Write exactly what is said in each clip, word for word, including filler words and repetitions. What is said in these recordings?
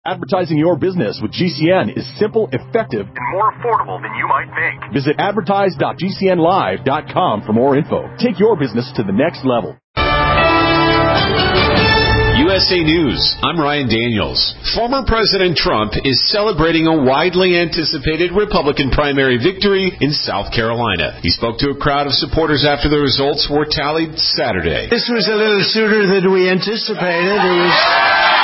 Advertising your business with G C N is simple, effective, and more affordable than you might think. Visit advertise dot g c n live dot com for more info. Take your business to the next level. U S A News, I'm Ryan Daniels. Former President Trump is celebrating a widely anticipated Republican primary victory in South Carolina. He spoke to a crowd of supporters after the results were tallied Saturday. This was a little sooner than we anticipated. It was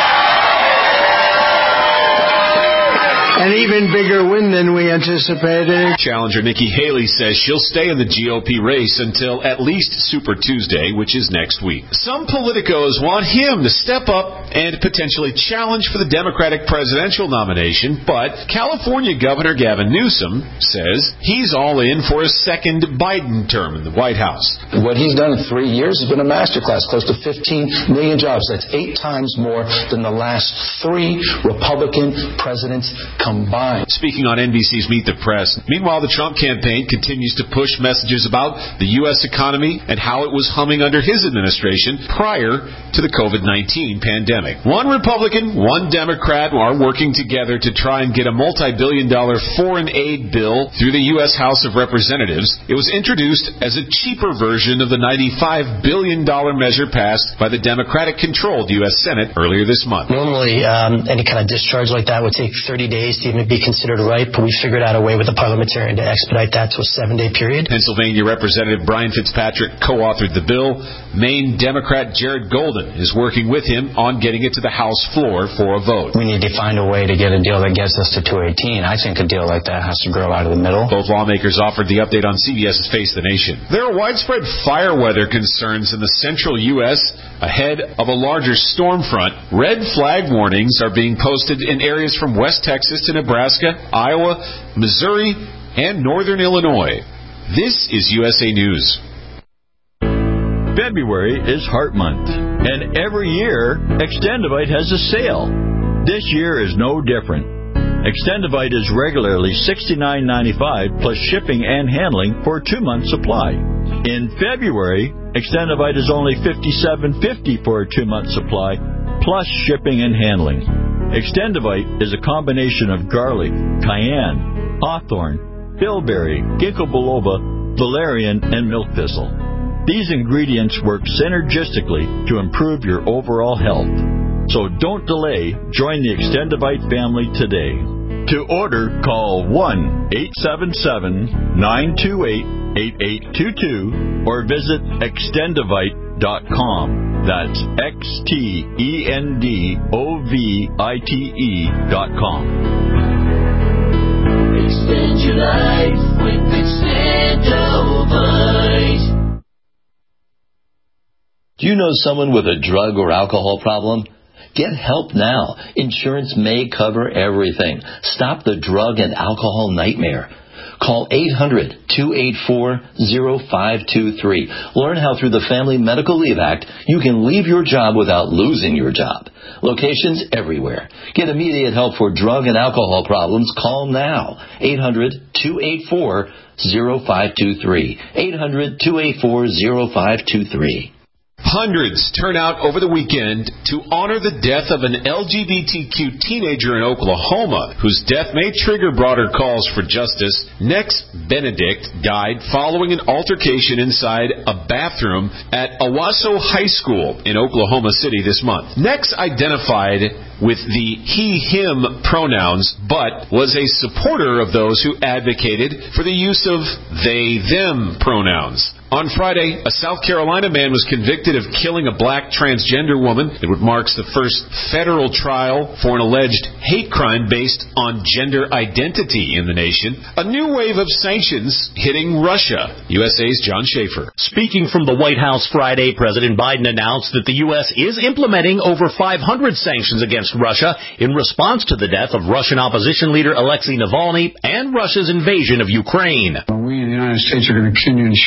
an even bigger win than we anticipated. Challenger Nikki Haley says she'll stay in the G O P race until at least Super Tuesday, which is next week. Some politicos want him to step up and potentially challenge for the Democratic presidential nomination, but California Governor Gavin Newsom says he's all in for a second Biden term in the White House. What he's done in three years has been a masterclass, close to fifteen million jobs. That's eight times more than the last three Republican presidents combined. Speaking on N B C's Meet the Press. Meanwhile, the Trump campaign continues to push messages about the U S economy and how it was humming under his administration prior to the covid nineteen pandemic. One Republican, one Democrat are working together to try and get a multi-billion dollar foreign aid bill through the U S House of Representatives. It was introduced as a cheaper version of the ninety-five billion dollars measure passed by the Democratic-controlled U S Senate earlier this month. Normally, um, any kind of discharge like that would take thirty days to even be considered right, but we figured out a way with the parliamentarian to expedite that to a seven-day period. Pennsylvania Representative Brian Fitzpatrick co-authored the bill. Maine Democrat Jared Golden is working with him on getting it to the House floor for a vote. We need to find a way to get a deal that gets us to two eighteen. I think a deal like that has to grow out of the middle. Both lawmakers offered the update on CBS's Face the Nation. There are widespread fire weather concerns in the central U S ahead of a larger storm front. Red flag warnings are being posted in areas from West Texas to Nebraska, Iowa, Missouri, and northern Illinois. This is U S A News. February is Heart Month, and every year, Extendivite has a sale. This year is no different. Extendivite is regularly sixty-nine ninety-five plus shipping and handling for a two-month supply. In February, Extendivite is only fifty-seven fifty for a two-month supply plus shipping and handling. Extendivite is a combination of garlic, cayenne, hawthorn, bilberry, ginkgo biloba, valerian, and milk thistle. These ingredients work synergistically to improve your overall health. So don't delay. Join the Extendivite family today. To order, call one eight seven seven, nine two eight, eight eight two two or visit extendivite dot com. That's X T E N D O V I T E dot com. Extend your life with Extendivite. Do you know someone with a drug or alcohol problem? Get help now. Insurance may cover everything. Stop the drug and alcohol nightmare. Call eight hundred, two eight four, zero five two three. Learn how through the Family Medical Leave Act you can leave your job without losing your job. Locations everywhere. Get immediate help for drug and alcohol problems. Call now. eight hundred, two eight four, zero five two three. eight hundred, two eight four, zero five two three. Hundreds turn out over the weekend to honor the death of an L G B T Q teenager in Oklahoma, whose death may trigger broader calls for justice. Nex Benedict died following an altercation inside a bathroom at Owasso High School in Oklahoma City this month. Nex identified with the he-him pronouns, but was a supporter of those who advocated for the use of they-them pronouns. On Friday, a South Carolina man was convicted of killing a black transgender woman. It marks the first federal trial for an alleged hate crime based on gender identity in the nation. A new wave of sanctions hitting Russia. U S A's John Schaefer. Speaking from the White House Friday, President Biden announced that the U S is implementing over five hundred sanctions against Russia in response to the death of Russian opposition leader Alexei Navalny and Russia's invasion of Ukraine. We in the United States are going to continue to ensure the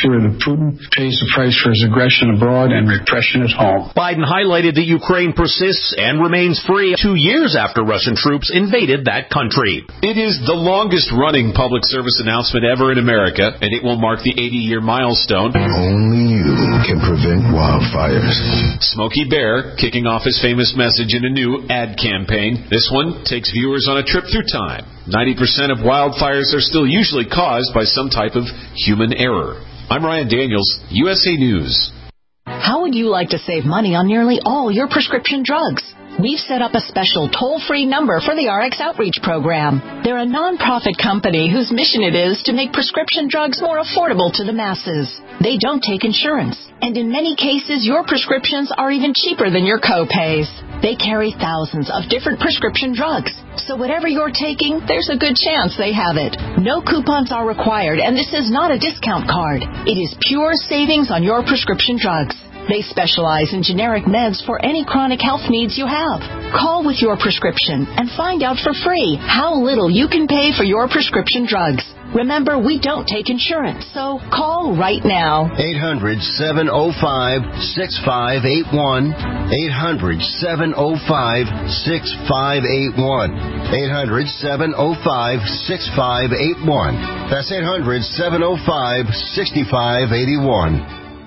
Putin pays the price for his aggression abroad and repression at home. Biden highlighted that Ukraine persists and remains free two years after Russian troops invaded that country. It is the longest-running public service announcement ever in America, and it will mark the eighty-year milestone. Only you can prevent wildfires. Smokey Bear kicking off his famous message in a new ad campaign. This one takes viewers on a trip through time. ninety percent of wildfires are still usually caused by some type of human error. I'm Ryan Daniels, U S A News. How would you like to save money on nearly all your prescription drugs? We've set up a special toll-free number for the R X Outreach Program. They're a nonprofit company whose mission it is to make prescription drugs more affordable to the masses. They don't take insurance, and in many cases, your prescriptions are even cheaper than your co-pays. They carry thousands of different prescription drugs, so whatever you're taking, there's a good chance they have it. No coupons are required, and this is not a discount card. It is pure savings on your prescription drugs. They specialize in generic meds for any chronic health needs you have. Call with your prescription and find out for free how little you can pay for your prescription drugs. Remember, we don't take insurance, so call right now. eight hundred, seven oh five, six five eight one. eight hundred, seven oh five, six five eight one. eight hundred, seven oh five, six five eight one. That's eight hundred, seven oh five, six five eight one.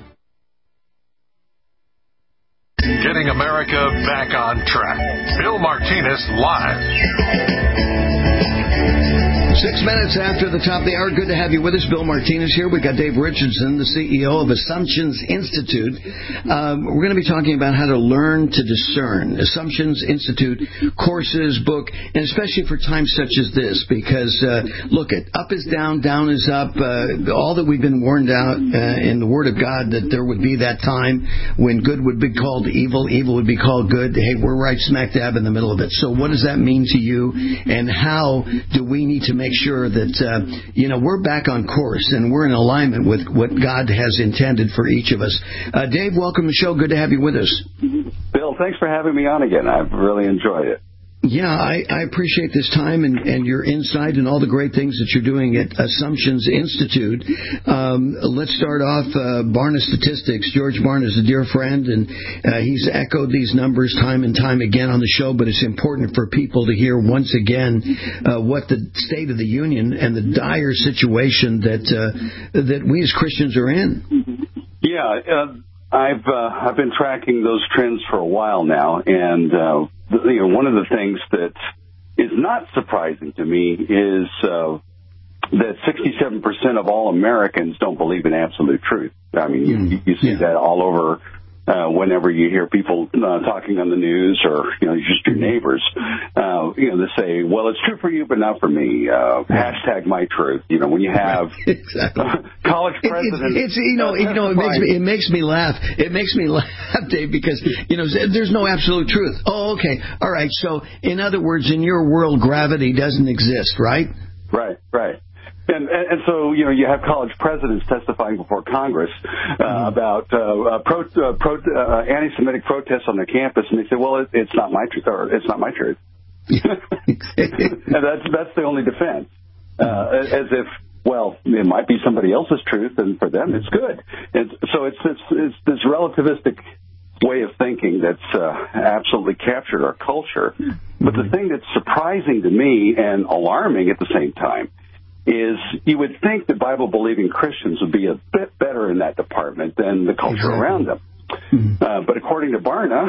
Getting America back on track. Bill Martinez live. Six minutes after the top of the hour. Good to have you with us. Bill Martinez here. We've got Dave Richardson, the C E O of Assumptions Institute. Um, we're going to be talking about how to learn to discern. Assumptions Institute courses, book, and especially for times such as this, because, uh, look, it up is down, down is up. Uh, all that we've been warned out uh, in the Word of God, that there would be that time when good would be called evil, evil would be called good. Hey, we're right smack dab in the middle of it. So what does that mean to you, and how do we need to make sure that, uh, you know, we're back on course and we're in alignment with what God has intended for each of us. Uh, Dave, welcome to the show. Good to have you with us. Bill, thanks for having me on again. I've really enjoyed it. Yeah, I, I appreciate this time and, and your insight and all the great things that you're doing at Assumptions Institute. Um, let's start off uh, Barna Statistics. George Barna is a dear friend, and uh, he's echoed these numbers time and time again on the show, but it's important for people to hear once again uh, what the state of the union and the dire situation that uh, that we as Christians are in. Yeah, uh, I've uh, I've been tracking those trends for a while now, and uh, you know, one of the things that is not surprising to me is uh, that sixty-seven percent of all Americans don't believe in absolute truth. I mean, you, mm, you see yeah. that all over uh, whenever you hear people uh, talking on the news, or, you know, just your neighbors, uh, you know, they say, well, it's true for you, but not for me. Uh, hashtag my truth. You know, when you have exactly. uh, college presidents. It, it's, it's, you know, uh, you know, it makes me, it makes me laugh. It makes me laugh, Dave, because, you know, there's no absolute truth. Oh, okay. All right. So, in other words, in your world, gravity doesn't exist, right? Right, right. And, and, and so, you know, you have college presidents testifying before Congress uh, mm-hmm. about uh, pro, uh, pro, uh, anti-Semitic protests on their campus, and they say, well, it, it's not my truth, or it's not my truth. And that's that's the only defense, uh, as if, well, it might be somebody else's truth, and for them it's good. And so it's this, it's this relativistic way of thinking that's uh, absolutely captured our culture. Mm-hmm. But the thing that's surprising to me and alarming at the same time is you would think that Bible-believing Christians would be a bit better in that department than the culture exactly. around them. Mm-hmm. Uh, but according to Barna,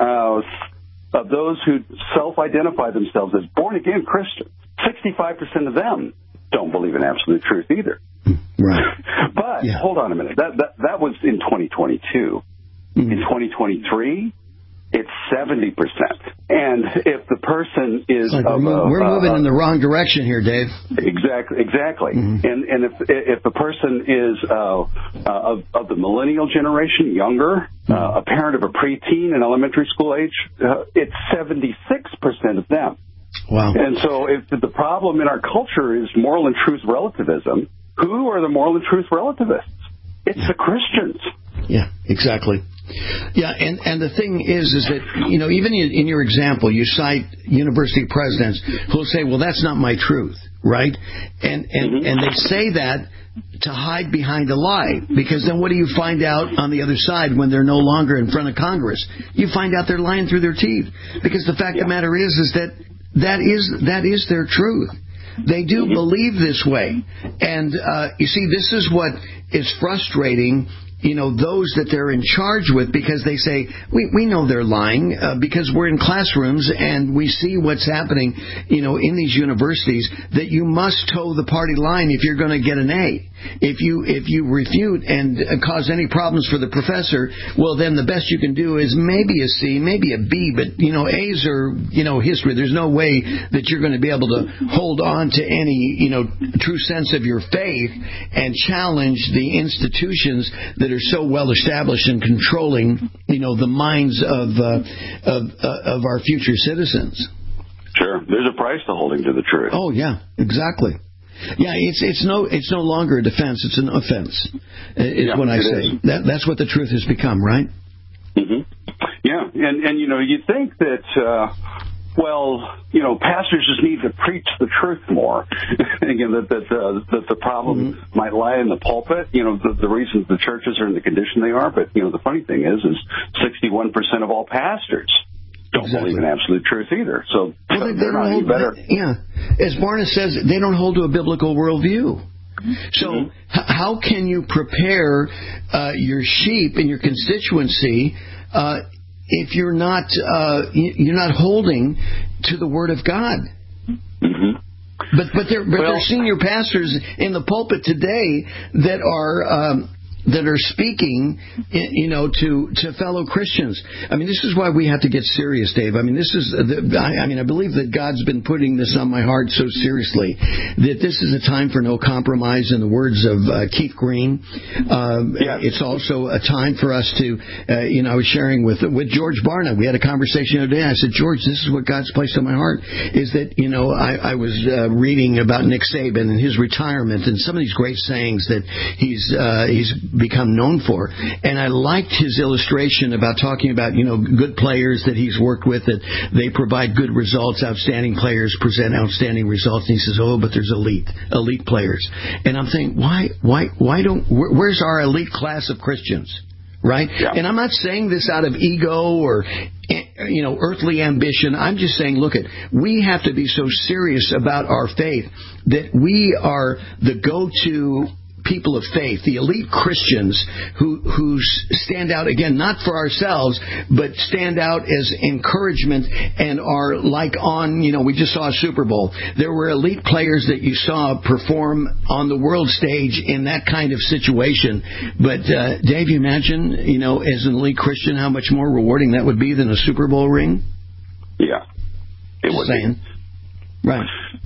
uh, of those who self-identify themselves as born-again Christians, sixty-five percent of them don't believe in absolute truth either. Right. But yeah. hold on a minute. That that, that was in twenty twenty-two. Mm-hmm. In twenty twenty-three, it's seventy percent. And if the person is... Like of, we're, uh, we're moving uh, in the wrong direction here, Dave. Exactly. Exactly. Mm-hmm. And and if if the person is uh, uh, of, of the millennial generation, younger, mm-hmm. uh, a parent of a preteen in elementary school age, uh, it's seventy-six percent of them. Wow. And so if the problem in our culture is moral and truth relativism, who are the moral and truth relativists? It's yeah. the Christians. Yeah, exactly. Yeah, and, and the thing is, is that, you know, even in, in your example, you cite university presidents who'll say, well, that's not my truth, right? And, and, mm-hmm. and they say that to hide behind a lie, because then what do you find out on the other side when they're no longer in front of Congress? You find out they're lying through their teeth, because the fact yeah. of the matter is, is that that is, that is their truth. They do mm-hmm. believe this way. And, uh, you see, this is what is frustrating, you know, those that they're in charge with, because they say, we, we know they're lying uh, because we're in classrooms and we see what's happening, you know, in these universities, that you must toe the party line if you're going to get an A. If you if you refute and uh, cause any problems for the professor, well, then the best you can do is maybe a C, maybe a B, but, you know, A's are, you know, history. There's no way that you're going to be able to hold on to any, you know, true sense of your faith and challenge the institutions that are so well established in controlling, you know, the minds of uh, of uh, of our future citizens. Sure, there's a price to holding to the truth. Oh yeah, exactly. Yeah, it's it's no it's no longer a defense; it's an offense. Is yeah, what I say. Is. That that's what the truth has become, right? Mm-hmm. Yeah, and and you know, you think that. Uh, Well, you know, pastors just need to preach the truth more. Again, that that, uh, that the problem mm-hmm. might lie in the pulpit. You know, the, the reasons the churches are in the condition they are. But you know, the funny thing is, is sixty-one percent of all pastors don't exactly. believe in absolute truth either. So, well, so they, they're they not hold, any better. They, yeah, as Barna says, they don't hold to a biblical worldview. So mm-hmm. h- how can you prepare uh, your sheep and your constituency uh, if you're not uh, you're not holding to the Word of God? Mm-hmm. But but they're but well, they're senior pastors in the pulpit today that are. Um, that are speaking, you know, to, to fellow Christians. I mean, this is why we have to get serious, Dave. I mean, this is, the, I, I mean, I believe that God's been putting this on my heart so seriously that this is a time for no compromise, in the words of uh, Keith Green. Um, yeah. It's also a time for us to, uh, you know, I was sharing with with George Barna. We had a conversation the other day. I said, George, this is what God's placed on my heart, is that, you know, I, I was uh, reading about Nick Saban and his retirement and some of these great sayings that he's uh, he's become known for. And I liked his illustration about talking about, you know, good players that he's worked with, that they provide good results. Outstanding players present outstanding results. And he says, oh, but there's elite, elite players. And I'm thinking, why, why, why don't, where's our elite class of Christians? Right? Yeah. And I'm not saying this out of ego or, you know, earthly ambition. I'm just saying, look, at we have to be so serious about our faith that we are the go-to people of faith, the elite Christians who who stand out, again, not for ourselves, but stand out as encouragement and are like on, you know, we just saw a Super Bowl. There were elite players that you saw perform on the world stage in that kind of situation. But, uh, Dave, you imagine, you know, as an elite Christian, how much more rewarding that would be than a Super Bowl ring? Yeah. It would saying. Be. Right.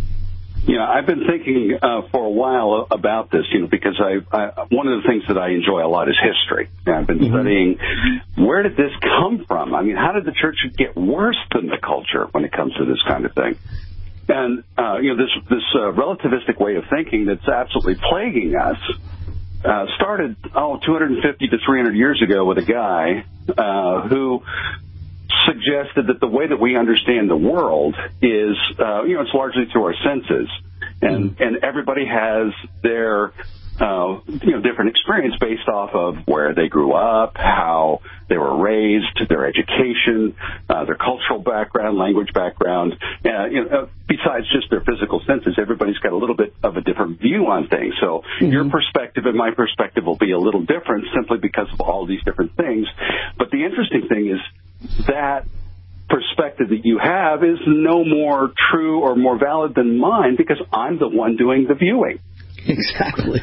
You know, I've been thinking uh, for a while about this, you know, because I, I one of the things that I enjoy a lot is history. And I've been mm-hmm. studying, where did this come from? I mean, how did the church get worse than the culture when it comes to this kind of thing? And, uh, you know, this, this uh, relativistic way of thinking that's absolutely plaguing us uh, started, oh, two hundred fifty to three hundred years ago with a guy uh, who suggested that the way that we understand the world is, uh, you know, it's largely through our senses, and mm. and everybody has their, uh, you know, different experience based off of where they grew up, how they were raised, their education, uh, their cultural background, language background. Uh, you know, besides just their physical senses, everybody's got a little bit of a different view on things. So mm-hmm. your perspective and my perspective will be a little different simply because of all these different things. But the interesting thing is, that perspective that you have is no more true or more valid than mine because I'm the one doing the viewing. Exactly.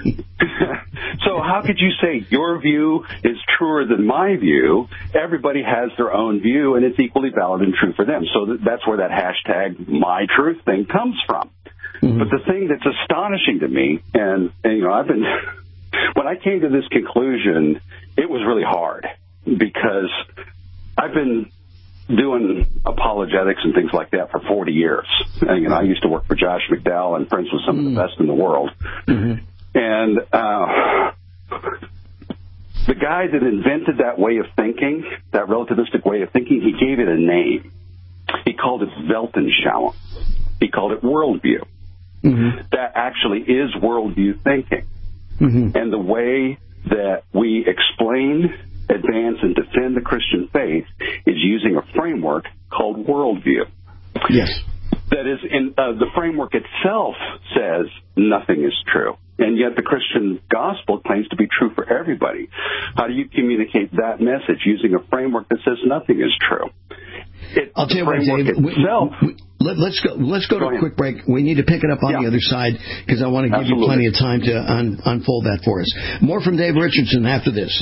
So how could you say your view is truer than my view? Everybody has their own view, and it's equally valid and true for them. So that's where that hashtag my truth thing comes from. Mm-hmm. But the thing that's astonishing to me, and, and you know, I've been, when I came to this conclusion, it was really hard because I've been doing apologetics and things like that for forty years. And, you know, I used to work for Josh McDowell and friends with some mm. of the best in the world. Mm-hmm. And uh, the guy that invented that way of thinking, that relativistic way of thinking, he gave it a name. He called it Weltanschauung. He called it worldview. Mm-hmm. That actually is worldview thinking. Mm-hmm. And the way that we explain, advance, and defend the Christian faith is using a framework called worldview. Yes. That is, in uh, the framework itself says nothing is true. And yet the Christian gospel claims to be true for everybody. How do you communicate that message using a framework that says nothing is true? It, I'll tell you what, Dave. Itself, we, we, let, let's go. Let's go, go to ahead. a quick break. We need to pick it up on yeah. the other side because I want to give Absolutely. you plenty of time to un, unfold that for us. More from Dave Richardson after this.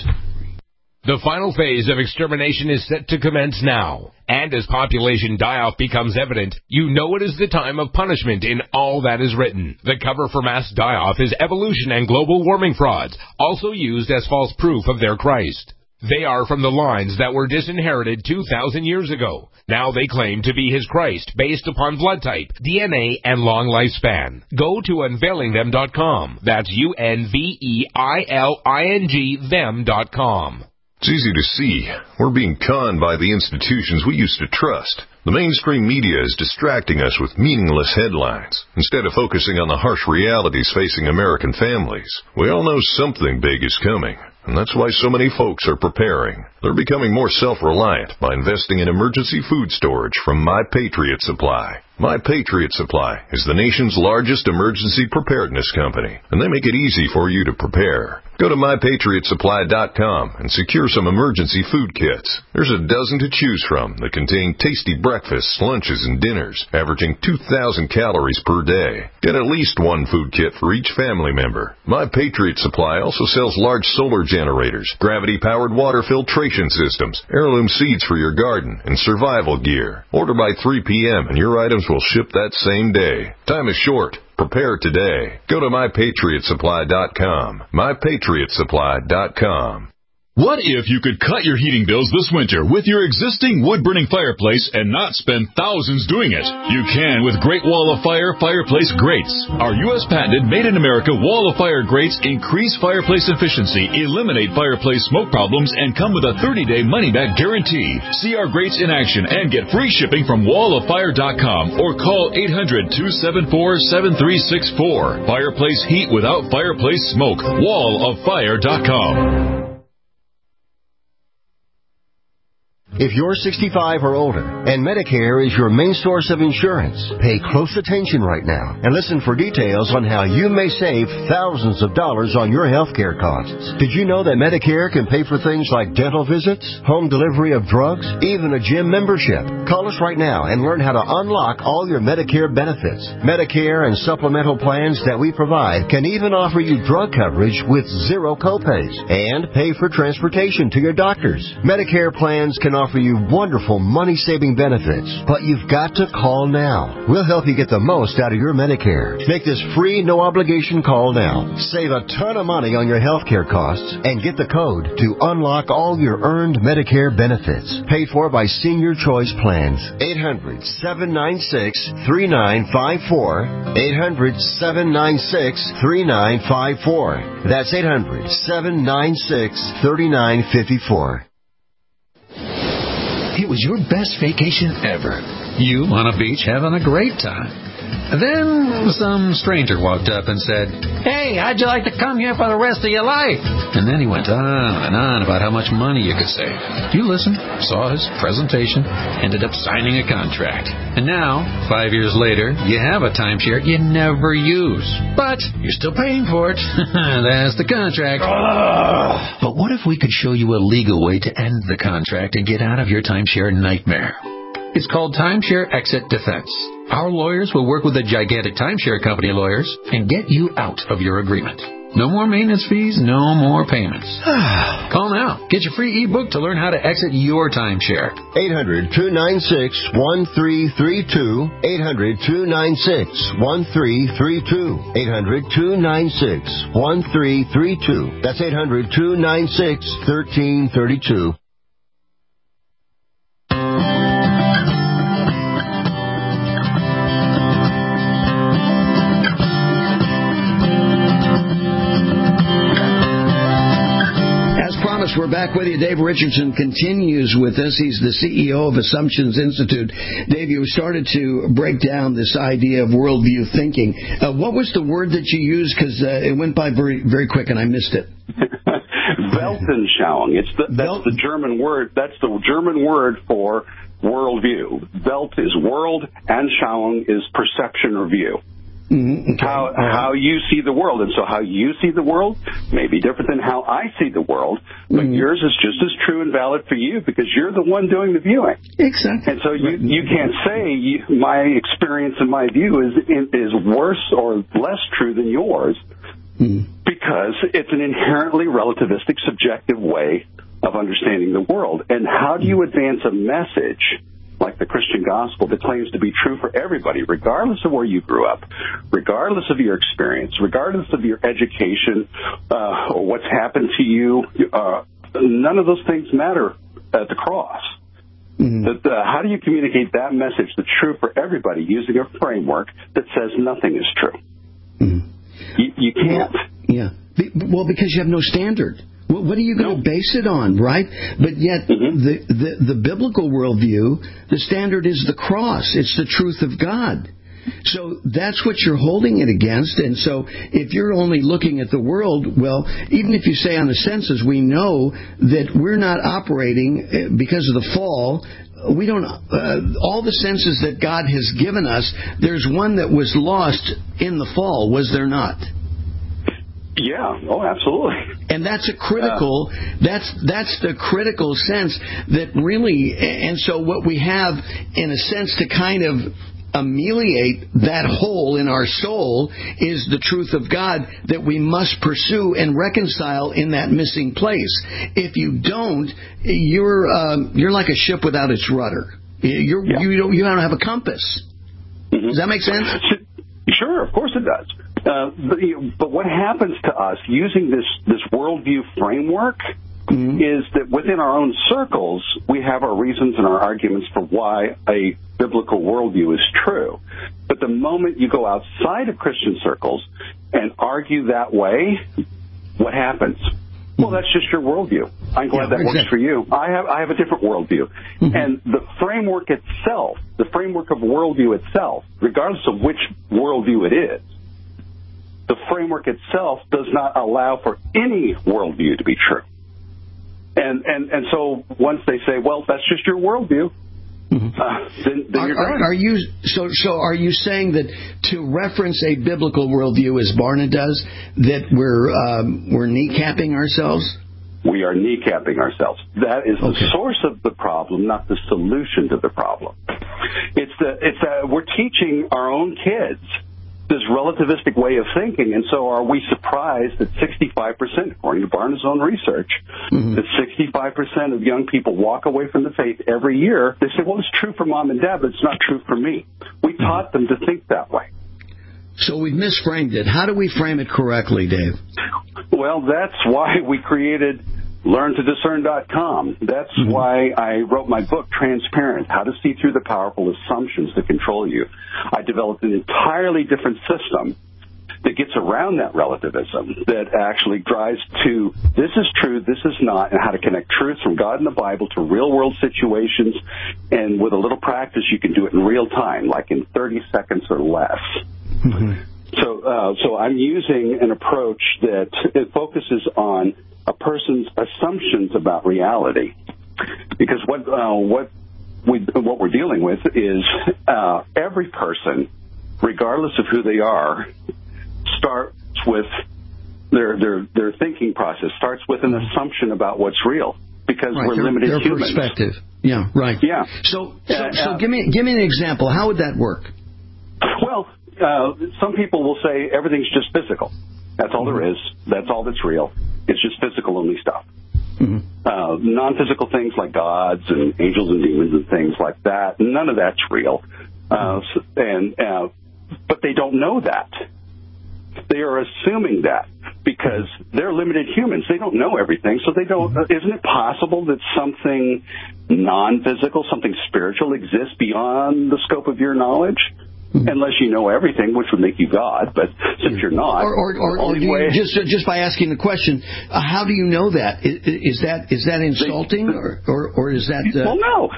The final phase of extermination is set to commence now. And as population die-off becomes evident, you know it is the time of punishment in all that is written. The cover for mass die-off is evolution and global warming frauds, also used as false proof of their Christ. They are from the lines that were disinherited two thousand years ago. Now they claim to be his Christ based upon blood type, D N A, and long lifespan. Go to unveiling them dot com. That's U N V E I L I N G them dot com. It's easy to see. We're being conned by the institutions we used to trust. The mainstream media is distracting us with meaningless headlines, instead of focusing on the harsh realities facing American families. We all know something big is coming, and that's why so many folks are preparing. They're becoming more self-reliant by investing in emergency food storage from My Patriot Supply. My Patriot Supply is the nation's largest emergency preparedness company, and they make it easy for you to prepare. Go to my patriot supply dot com and secure some emergency food kits. There's a dozen to choose from that contain tasty breakfasts, lunches, and dinners, averaging two thousand calories per day. Get at least one food kit for each family member. My Patriot Supply also sells large solar generators, gravity-powered water filtration systems, heirloom seeds for your garden, and survival gear. Order by three p.m. and your items will ship that same day. Time is short. Prepare today. Go to my patriot supply dot com. my patriot supply dot com. What if you could cut your heating bills this winter with your existing wood-burning fireplace and not spend thousands doing it? You can with Great Wall of Fire fireplace grates. Our U S patented made-in-America Wall of Fire grates increase fireplace efficiency, eliminate fireplace smoke problems, and come with a thirty-day money-back guarantee. See our grates in action and get free shipping from wall of fire dot com or call eight hundred, two seven four, seven three six four. Fireplace heat without fireplace smoke. wall of fire dot com. If you're sixty-five or older and Medicare is your main source of insurance, pay close attention right now and listen for details on how you may save thousands of dollars on your health care costs. Did you know that Medicare can pay for things like dental visits, home delivery of drugs, even a gym membership? Call us right now and learn how to unlock all your Medicare benefits. Medicare and supplemental plans that we provide can even offer you drug coverage with zero copays and pay for transportation to your doctors. Medicare plans can offer you wonderful money-saving benefits, but you've got to call now. We'll help you get the most out of your Medicare. Make this free, no-obligation call now. Save a ton of money on your health care costs and get the code to unlock all your earned Medicare benefits. Paid for by Senior Choice Plans. eight hundred, seven nine six, three nine five four. eight hundred, seven nine six, three nine five four. That's eight hundred, seven nine six, three nine five four. It was your best vacation ever. You on a beach having a great time. Then some stranger walked up and said, "Hey, how'd you like to come here for the rest of your life?" And then he went on and on about how much money you could save. You listened, saw his presentation, ended up signing a contract. And now, five years later, you have a timeshare you never use. But you're still paying for it. That's the contract. Ugh. But what if we could show you a legal way to end the contract and get out of your timeshare nightmare? It's called Timeshare Exit Defense. Our lawyers will work with the gigantic timeshare company lawyers and get you out of your agreement. No more maintenance fees, no more payments. Call now. Get your free ebook to learn how to exit your timeshare. eight hundred, two nine six, one three three two. eight hundred, two nine six, one three three two. eight hundred, two nine six, one three three two. That's eight hundred, two nine six, one three three two. Yes, we're back with you. Dave Richardson continues with us. He's the C E O of Assumptions Institute. Dave, you started to break down this idea of worldview thinking. Uh, what was the word that you used? Because uh, it went by very, very quick, and I missed it. Weltanschauung. It's the, that's the German word. That's the German word for worldview. Welt is world, and Schauung is perception or view. Mm-hmm. Okay. How how you see the world, and so how you see the world may be different than how I see the world, but mm-hmm. yours is just as true and valid for you because you're the one doing the viewing. Exactly. And so you you can't say you, my experience and my view is is worse or less true than yours mm-hmm. because it's an inherently relativistic, subjective way of understanding the world. And how do you advance a message like the Christian gospel that claims to be true for everybody, regardless of where you grew up, regardless of your experience, regardless of your education, uh, or what's happened to you? Uh, none of those things matter at the cross. Mm-hmm. That, uh, how do you communicate that message that's true for everybody using a framework that says nothing is true? Mm-hmm. You, you can't. Yeah. Well, because you have no standard. What are you going to base it on, right? But yet, mm-hmm. the, the, the biblical worldview, the standard is the cross. It's the truth of God. So that's what you're holding it against. And so if you're only looking at the world, well, even if you say on the senses, we know that we're not operating because of the fall. We don't, uh, all the senses that God has given us, there's one that was lost in the fall, was there not? Yeah. Oh, absolutely. And that's a critical. Uh, that's that's the critical sense that really. And so what we have, in a sense, to kind of ameliorate that hole in our soul is the truth of God that we must pursue and reconcile in that missing place. If you don't, you're um, you're like a ship without its rudder. You're, yeah. You don't you don't have a compass. Mm-hmm. Does that make sense? Sure, of course it does. Uh, but, but what happens to us using this, this worldview framework mm-hmm. is that within our own circles, we have our reasons and our arguments for why a biblical worldview is true. But the moment you go outside of Christian circles and argue that way, what happens? Well, that's just your worldview. I'm glad yeah, that exactly. works for you. I have I have a different worldview. Mm-hmm. And the framework itself, the framework of worldview itself, regardless of which worldview it is, the framework itself does not allow for any worldview to be true. And and, and so once they say, well, that's just your worldview, mm-hmm. uh, then, then are, you're are, are you so so are you saying that to reference a biblical worldview as Barna does, that we're um, we're kneecapping ourselves? We are kneecapping ourselves. That is the okay. source of the problem, not the solution to the problem. It's the it's a, we're teaching our own kids this relativistic way of thinking, and so are we surprised that sixty-five percent, according to Barna's own research, mm-hmm. that sixty-five percent of young people walk away from the faith every year. They say, well, it's true for mom and dad, but it's not true for me. We mm-hmm. taught them to think that way. So we've misframed it. How do we frame it correctly, Dave? Well, that's why we created learn to discern dot com. That's mm-hmm. why I wrote my book, Transparent, How to See Through the Powerful Assumptions That Control You. I developed an entirely different system that gets around that relativism, that actually drives to this is true, this is not, and how to connect truths from God and the Bible to real-world situations. And with a little practice, you can do it in real time, like in thirty seconds or less. Mm-hmm. So, uh, so I'm using an approach that it focuses on a person's assumptions about reality, because what uh, what we what we're dealing with is uh, every person, regardless of who they are, starts with their their their thinking process starts with an assumption about what's real, because right, we're their, limited their humans. perspective. Yeah, right. Yeah. So, so, uh, so give me give me an example. How would that work? Well, uh, some people will say everything's just physical. That's all there is. That's all that's real. It's just physical only stuff. Mm-hmm. Uh, non-physical things like gods and angels and demons and things like that, none of that's real. Uh, and uh, but they don't know that. They are assuming that because they're limited humans. They don't know everything, so they don't. Uh, isn't it possible that something non-physical, something spiritual, exists beyond the scope of your knowledge? unless you know everything, which would make you God. But since you're not, or or, or, or do you, just just by asking the question, uh, how do you know that? Is, is that is that insulting, they, or, or or is that? Uh, well, no,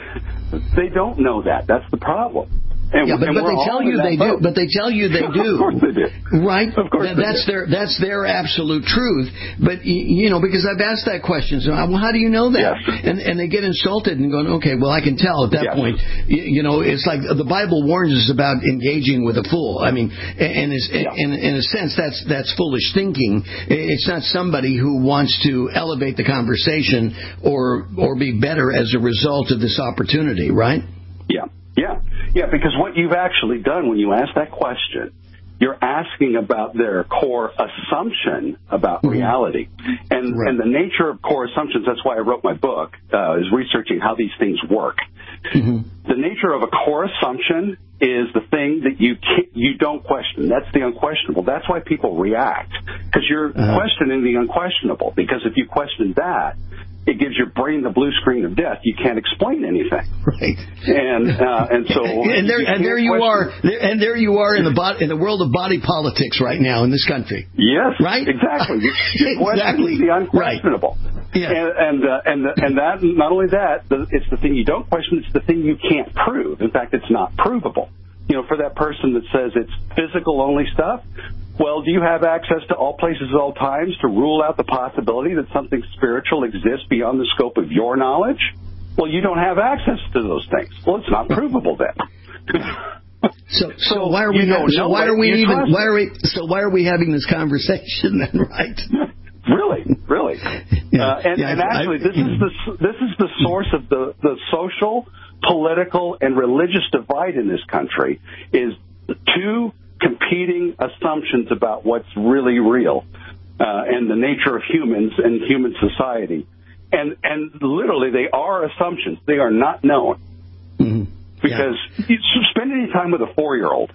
they don't know that. That's the problem. And, yeah, but, but they tell you they boat. do. But they tell you they do. Of course they do. Right? Of course that, that's do. their that's their absolute truth. But you know, because I've asked that question, so well, how do you know that? Yes. And and they get insulted and going, okay, well, I can tell at that yes. point. You, you know, it's like the Bible warns us about engaging with a fool. I mean, and is, yeah. in in a sense, that's that's foolish thinking. It's not somebody who wants to elevate the conversation or or be better as a result of this opportunity, right? Yeah. Yeah, yeah, because what you've actually done when you ask that question, you're asking about their core assumption about mm-hmm. reality. And right. and the nature of core assumptions, that's why I wrote my book, uh, is researching how these things work. Mm-hmm. The nature of a core assumption is the thing that you can't, you don't question. That's the unquestionable. That's why people react, because you're uh-huh. questioning the unquestionable. Because if you question that, it gives your brain the blue screen of death. You can't explain anything. Right. And uh, and so and there you and there you question. are there, and there you are in the bo- in the world of body politics right now in this country. Yes. Right. Exactly. You're exactly. the unquestionable. Right. Yeah. And and uh, and, the, and that not only that, the, it's the thing you don't question. It's the thing you can't prove. In fact, it's not provable. You know, for that person that says it's physical only stuff. Well, do you have access to all places at all times to rule out the possibility that something spiritual exists beyond the scope of your knowledge? Well, you don't have access to those things. Well, it's not provable then. so, so why are we? Not, so why are we even? Why are we? So why are we having this conversation then? Right? Really, really. Yeah, uh, and, yeah, and actually, I, this is the this is the source of the the social, political, and religious divide in this country. Is two competing assumptions about what's really real uh, and the nature of humans and human society. And and literally, they are assumptions. They are not known. Mm-hmm. Because yeah. you spend any time with a four-year-old,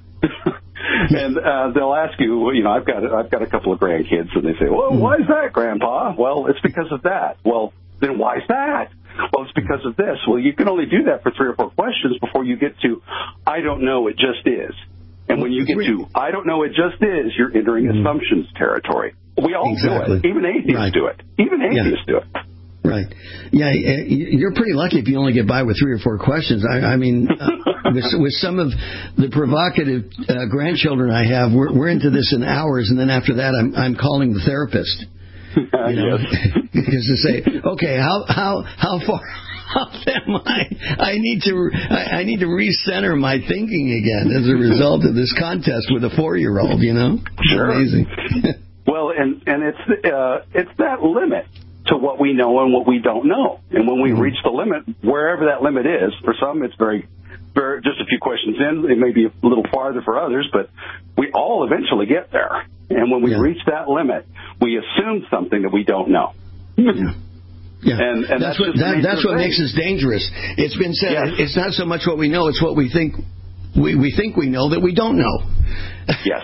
and uh, they'll ask you, you know, I've got I've got a couple of grandkids, and they say, well, mm-hmm. why is that, Grandpa? Well, it's because of that. Well, then why is that? Well, it's because of this. Well, you can only do that for three or four questions before you get to, I don't know, it just is. And when you get to, I don't know, it just is, you're entering mm-hmm. assumptions territory. We all exactly. do it. Even atheists right. do it. Even atheists yeah. do it. Right. Yeah, you're pretty lucky if you only get by with three or four questions. I, I mean, uh, with, with some of the provocative uh, grandchildren I have, we're, we're into this in hours, and then after that, I'm I'm calling the therapist. You know, because to say, okay, how how how far off am I? I need to I, I need to recenter my thinking again as a result of this contest with a four-year-old. You know, sure. Amazing. Well, and and it's uh, it's that limit to what we know and what we don't know. And when we mm-hmm. reach the limit, wherever that limit is, for some it's very, very, just a few questions in, it may be a little farther for others, but we all eventually get there. And when we yeah. reach that limit, we assume something that we don't know. Yeah. Yeah, and, and that's, that's what that, that's what makes us dangerous. It's been said. Yes. It's not so much what we know; it's what we think we, we think we know that we don't know. Yes,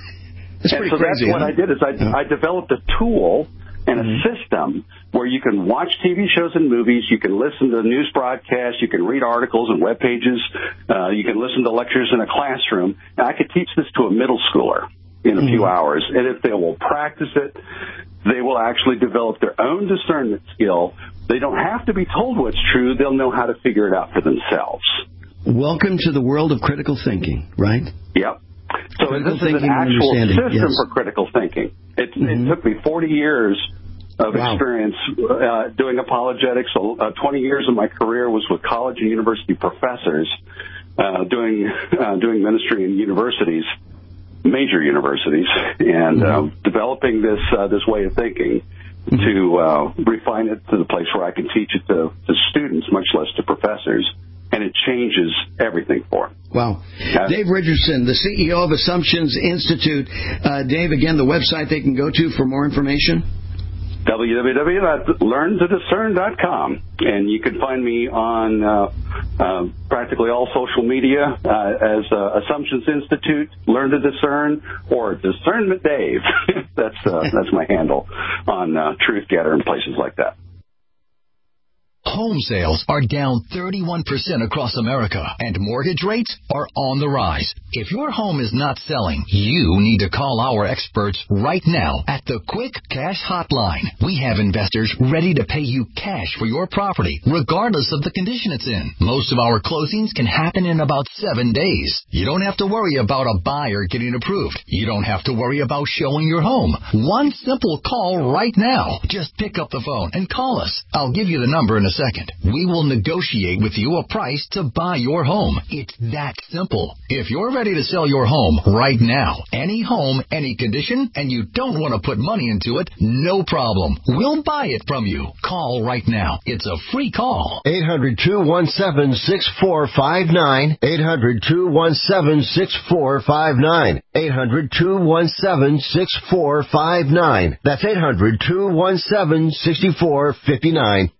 it's and pretty so crazy. That's what huh? I did is I, yeah. I developed a tool and a mm-hmm. system where you can watch T V shows and movies, you can listen to news broadcasts, you can read articles and web pages, uh, you can listen to lectures in a classroom. And I could teach this to a middle schooler in a mm-hmm. few hours, and if they will practice it, they will actually develop their own discernment skill. They don't have to be told what's true. They'll know how to figure it out for themselves. Welcome to the world of critical thinking, right? Yep. So critical this is an actual system yes. for critical thinking. It, mm-hmm. it took me forty years of wow. experience uh, doing apologetics. So, uh, twenty years of my career was with college and university professors uh, doing uh, doing ministry in universities, major universities, and mm-hmm. uh, developing this uh, this way of thinking mm-hmm. to uh, refine it to the place where I can teach it to, to students, much less to professors. And it changes everything for them. Wow. Uh, Dave Richardson, the C E O of Assumptions Institute. Uh, Dave, again, the website they can go to for more information? w w w dot learn to discern dot com. And you can find me on uh, uh, practically all social media uh, as uh, Assumptions Institute, Learn to Discern, or Discernment Dave. that's, uh, that's my handle on uh, Truth Getter and places like that. Home sales are down thirty-one percent across America, and mortgage rates are on the rise. If your home is not selling, you need to call our experts right now at the Quick Cash Hotline. We have investors ready to pay you cash for your property, regardless of the condition it's in. Most of our closings can happen in about seven days. You don't have to worry about a buyer getting approved. You don't have to worry about showing your home. One simple call right now. Just pick up the phone and call us. I'll give you the number in a second. We will negotiate with you a price to buy your home. It's that simple. If you're ready to sell your home right now, any home, any condition, and you don't want to put money into it, no problem. We'll buy it from you. Call right now. It's a free call. eight hundred, two one seven, six four five nine. eight hundred, two one seven, six four five nine. eight hundred, two one seven, six four five nine. That's eight hundred, two one seven, six four five nine.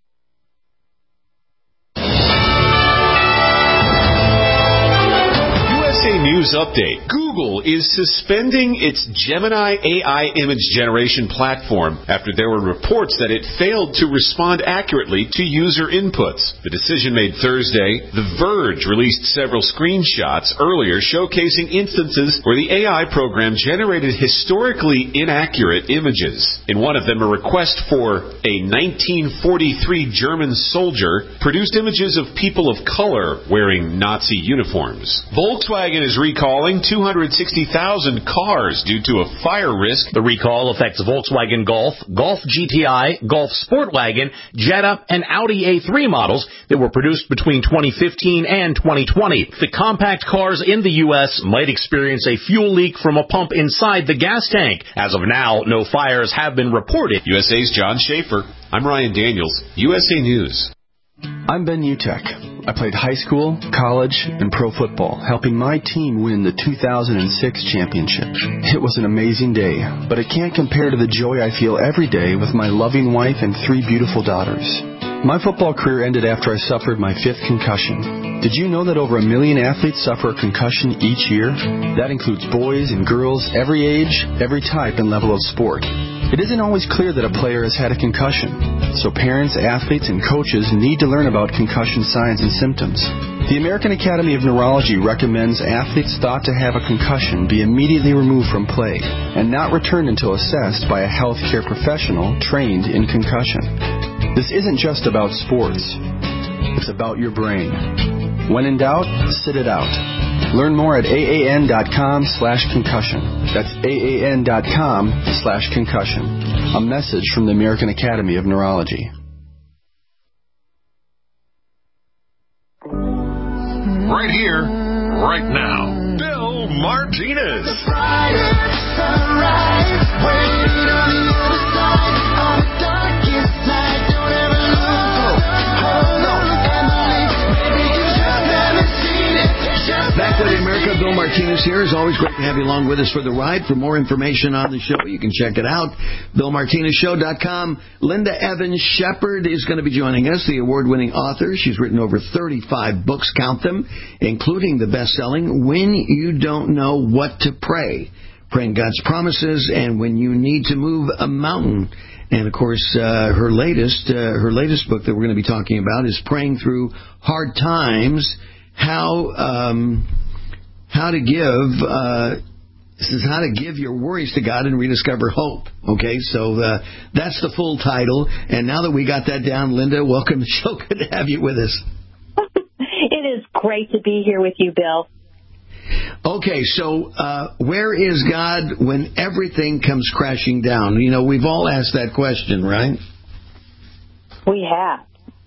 News update. Google is suspending its Gemini A I image generation platform after there were reports that it failed to respond accurately to user inputs. The decision made Thursday. The Verge released several screenshots earlier showcasing instances where the A I program generated historically inaccurate images. In one of them, a request for a nineteen forty-three German soldier produced images of people of color wearing Nazi uniforms. Volkswagen is recalling two hundred sixty thousand cars due to a fire risk. The recall affects Volkswagen Golf, Golf G T I, Golf Sportwagen, Jetta, and Audi A three models that were produced between twenty fifteen and twenty twenty. The compact cars in the U S might experience a fuel leak from a pump inside the gas tank. As of now, no fires have been reported. U S A's John Schaefer. I'm Ryan Daniels, U S A News. I'm Ben Utek. I played high school, college, and pro football, helping my team win the two thousand six championship. It was an amazing day, but it can't compare to the joy I feel every day with my loving wife and three beautiful daughters. My football career ended after I suffered my fifth concussion. Did you know that over a million athletes suffer a concussion each year? That includes boys and girls, every age, every type and level of sport. It isn't always clear that a player has had a concussion, so parents, athletes, and coaches need to learn about concussion signs and symptoms. The American Academy of Neurology recommends athletes thought to have a concussion be immediately removed from play and not returned until assessed by a healthcare professional trained in concussion. This isn't just about sports. It's about your brain. When in doubt, sit it out. Learn more at aan.com slash concussion. That's aan.com slash concussion. A message from the American Academy of Neurology. Right here, right now, Bill Martinez. Back with America, Bill Martinez here. It's always great to have you along with us for the ride. For more information on the show, you can check it out, bill martinez show dot com. Linda Evans Shepard is going to be joining us, the award-winning author. She's written over thirty-five books, count them, including the best-selling When You Don't Know What to Pray, Praying God's Promises, and When You Need to Move a Mountain. And, of course, uh, her latest uh, her latest book that we're going to be talking about is Praying Through Hard Times, How um, how to give uh, this is how to give your worries to God and rediscover hope. Okay, so uh, that's the full title. And now that we got that down, Linda, welcome to the show. Good to have you with us. It is great to be here with you, Bill. Okay, so uh, where is God when everything comes crashing down? You know, we've all asked that question, right? We have.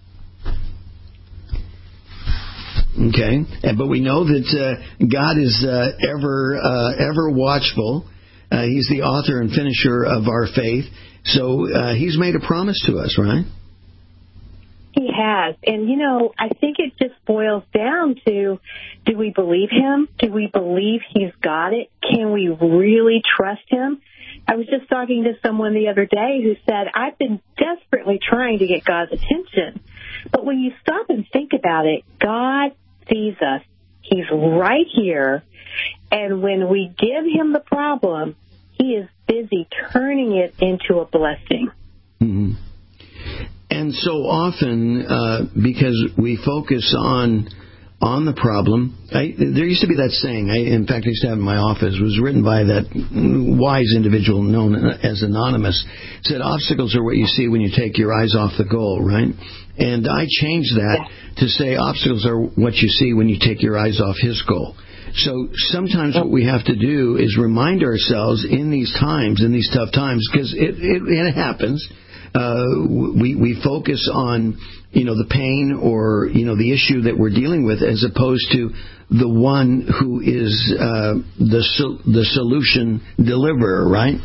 Okay, and, but we know that uh, God is uh, ever uh, ever watchful. Uh, he's the author and finisher of our faith. So uh, he's made a promise to us, right? He has. And, you know, I think it just boils down to, do we believe him? Do we believe he's got it? Can we really trust him? I was just talking to someone the other day who said, I've been desperately trying to get God's attention. But when you stop and think about it, God sees us. He's right here. And when we give him the problem, he is busy turning it into a blessing. Mm-hmm. And so often, uh, because we focus on on the problem, I, there used to be that saying, I, in fact, I used to have in my office, it was written by that wise individual known as Anonymous. It said, obstacles are what you see when you take your eyes off the goal, right? And I changed that to say obstacles are what you see when you take your eyes off his goal. So sometimes what we have to do is remind ourselves in these times, in these tough times, because it, it, it happens, uh, we, we focus on, you know, the pain or, you know, the issue that we're dealing with as opposed to the one who is uh, the so, the solution deliverer, right?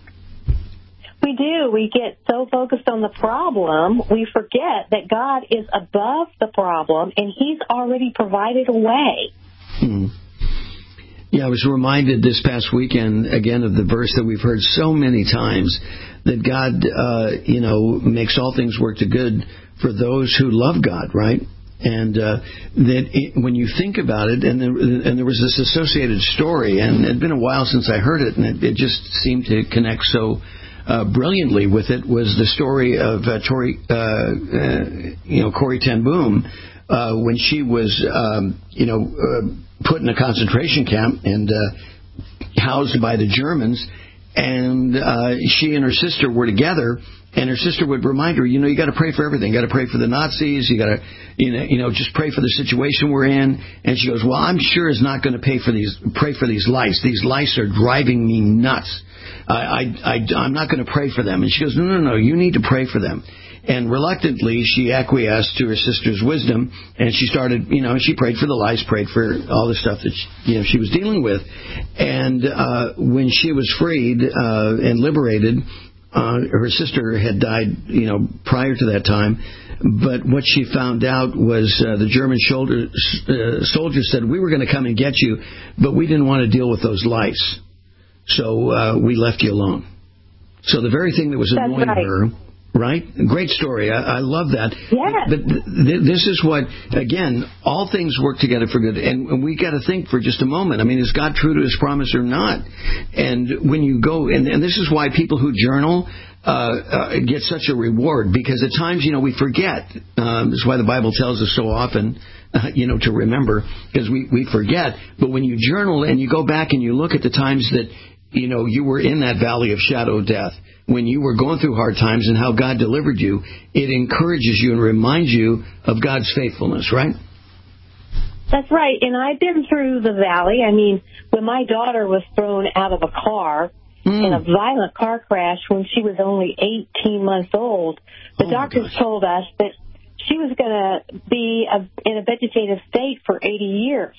We do. We get so focused on the problem, we forget that God is above the problem and He's already provided a way. Hmm. Yeah, I was reminded this past weekend, again, of the verse that we've heard so many times, that God, uh, you know, makes all things work to good for those who love God, right? And uh, that it, when you think about it, and there, and there was this associated story, and it had been a while since I heard it, and it, it just seemed to connect so uh, brilliantly with it, was the story of uh, Tori, uh, uh, you know, Corrie ten Boom, uh, when she was, um, you know, uh, put in a concentration camp and uh, housed by the Germans, and uh, she and her sister were together, and her sister would remind her, you know, you got to pray for everything. You got to pray for the Nazis. You got to, you know, you know, just pray for the situation we're in. And she goes, well, I'm sure is not going to pay for these, pray for these lice. These lice are driving me nuts. I, I, I I'm not going to pray for them. And she goes, no, no, no, you need to pray for them. And reluctantly, she acquiesced to her sister's wisdom, and she started, you know, she prayed for the lice, prayed for all the stuff that, she, you know, she was dealing with. And uh, when she was freed uh, and liberated, uh, her sister had died, you know, prior to that time. But what she found out was uh, the German shoulder, uh, soldiers said, we were going to come and get you, but we didn't want to deal with those lice. So uh, we left you alone. So the very thing that was That's annoying right. her... Right? Great story. I, I love that. Yeah. But th- this is what, again, all things work together for good. And, and we got to think for just a moment. I mean, is God true to His promise or not? And when you go, and, and this is why people who journal uh, uh, get such a reward, because at times, you know, we forget. Um, this is why the Bible tells us so often, uh, you know, to remember, because we, we forget. But when you journal and you go back and you look at the times that, you know, you were in that valley of shadow of death, when you were going through hard times and how God delivered you, it encourages you and reminds you of God's faithfulness, right? That's right. And I've been through the valley. I mean, when my daughter was thrown out of a car mm. in a violent car crash when she was only eighteen months old, the oh doctors told us that she was going to be a, in a vegetative state for eighty years.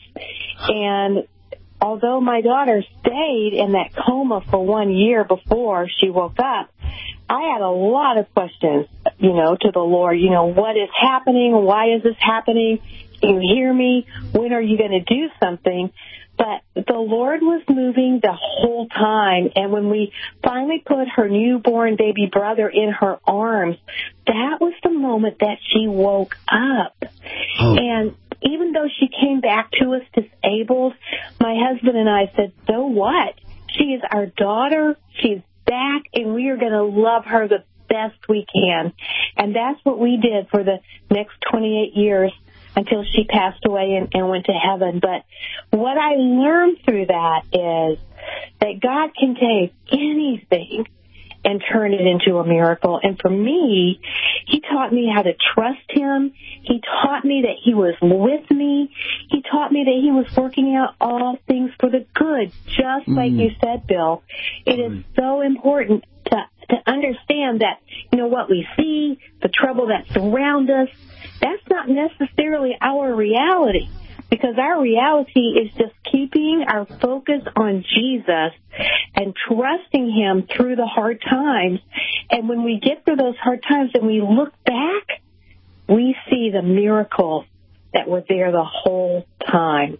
And although my daughter stayed in that coma for one year before she woke up, I had a lot of questions, you know, to the Lord. You know, what is happening? Why is this happening? Can you hear me? When are you going to do something? But the Lord was moving the whole time. And when we finally put her newborn baby brother in her arms, that was the moment that she woke up. Oh. And even though she came back to us disabled, my husband and I said, so what? She is our daughter. She's back, and we are going to love her the best we can. And that's what we did for the next twenty-eight years until she passed away and, and went to heaven. But what I learned through that is that God can take anything and turn it into a miracle. And for me, He taught me how to trust Him. He taught me that He was with me. He taught me that He was working out all things for the good, just mm. like you said, Bill. It mm. is so important to, to understand that, you know, what we see, the trouble that surrounds us, that's not necessarily our reality. Because our reality is just keeping our focus on Jesus and trusting Him through the hard times. And when we get through those hard times and we look back, we see the miracles that were there the whole time.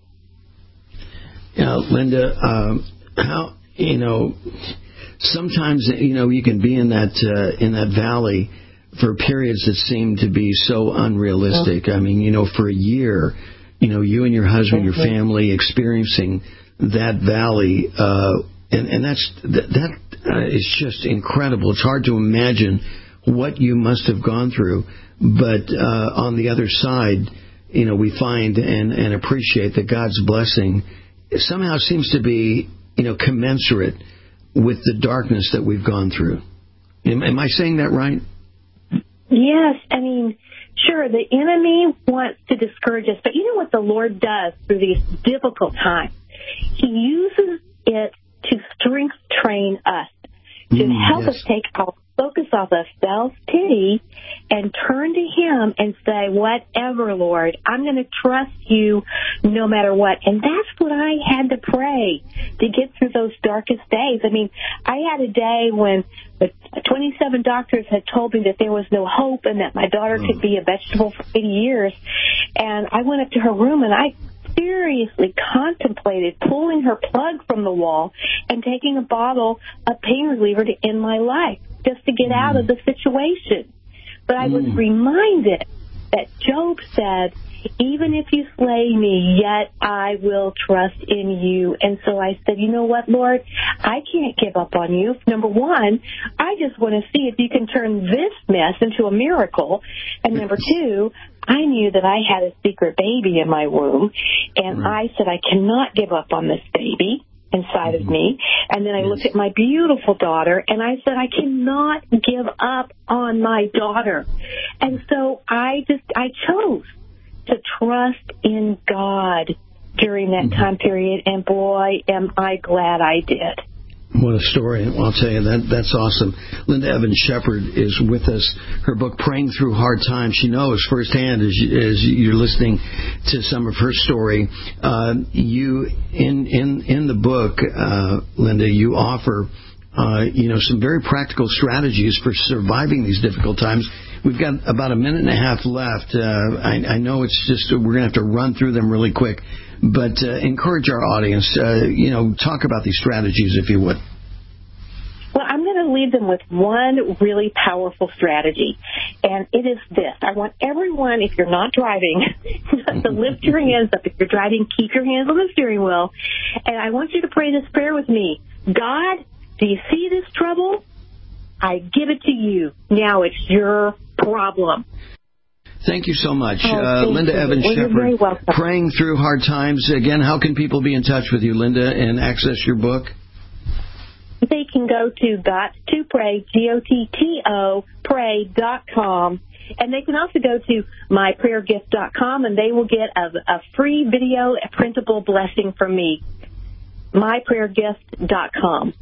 You know, Linda, um, how, you know, sometimes, you know, you can be in that, uh, in that valley for periods that seem to be so unrealistic. I mean, you know, for a year, you know, you and your husband, your family experiencing that valley, uh, and, and that's that, that uh, is just incredible. It's hard to imagine what you must have gone through. But uh, on the other side, you know, we find and, and appreciate that God's blessing somehow seems to be, you know, commensurate with the darkness that we've gone through. Am, am I saying that right? Yes. I mean, sure, the enemy wants to discourage us, but you know what the Lord does through these difficult times? He uses it to strength train us, to mm, help yes. us take our focus off of self-pity and turn to Him and say, whatever, Lord, I'm going to trust you no matter what. And that's what I had to pray to get through those darkest days. I mean, I had a day when the twenty-seven doctors had told me that there was no hope and that my daughter mm. could be a vegetable for eighty years. And I went up to her room and I seriously contemplated pulling her plug from the wall and taking a bottle of pain reliever to end my life, just to get mm. out of the situation. But I mm. was reminded that Job said, even if you slay me, yet I will trust in you. And so I said, you know what, Lord, I can't give up on you. Number one, I just want to see if you can turn this mess into a miracle. And number two, I knew that I had a secret baby in my womb. And mm. I said, I cannot give up on this baby inside of me. And then I looked at my beautiful daughter and I said, I cannot give up on my daughter. And so I just, I chose to trust in God during that time period. And boy, am I glad I did. What a story. I'll tell you, that that's awesome. Linda Evans Shepherd is with us. Her book, Praying Through Hard Times, she knows firsthand as, you, as you're listening to some of her story. Uh, you, in, in, in the book, uh, Linda, you offer, uh, you know, some very practical strategies for surviving these difficult times. We've got about a minute and a half left. Uh, I, I know it's just, we're going to have to run through them really quick. But uh, encourage our audience, uh, you know, talk about these strategies, if you would. Well, I'm going to leave them with one really powerful strategy, and it is this. I want everyone, if you're not driving, to lift your hands up. If you're driving, keep your hands on the steering wheel. And I want you to pray this prayer with me. God, do you see this trouble? I give it to you. Now it's your problem. Thank you so much. Oh, uh, Linda you. Evans well, Shepherd, Praying Through Hard Times. Again, how can people be in touch with you, Linda, and access your book? They can go to Got to Pray, G O T T O, pray dot com. And they can also go to my prayer gift dot com, and they will get a, a free video, a printable blessing from me. my prayer gift dot com.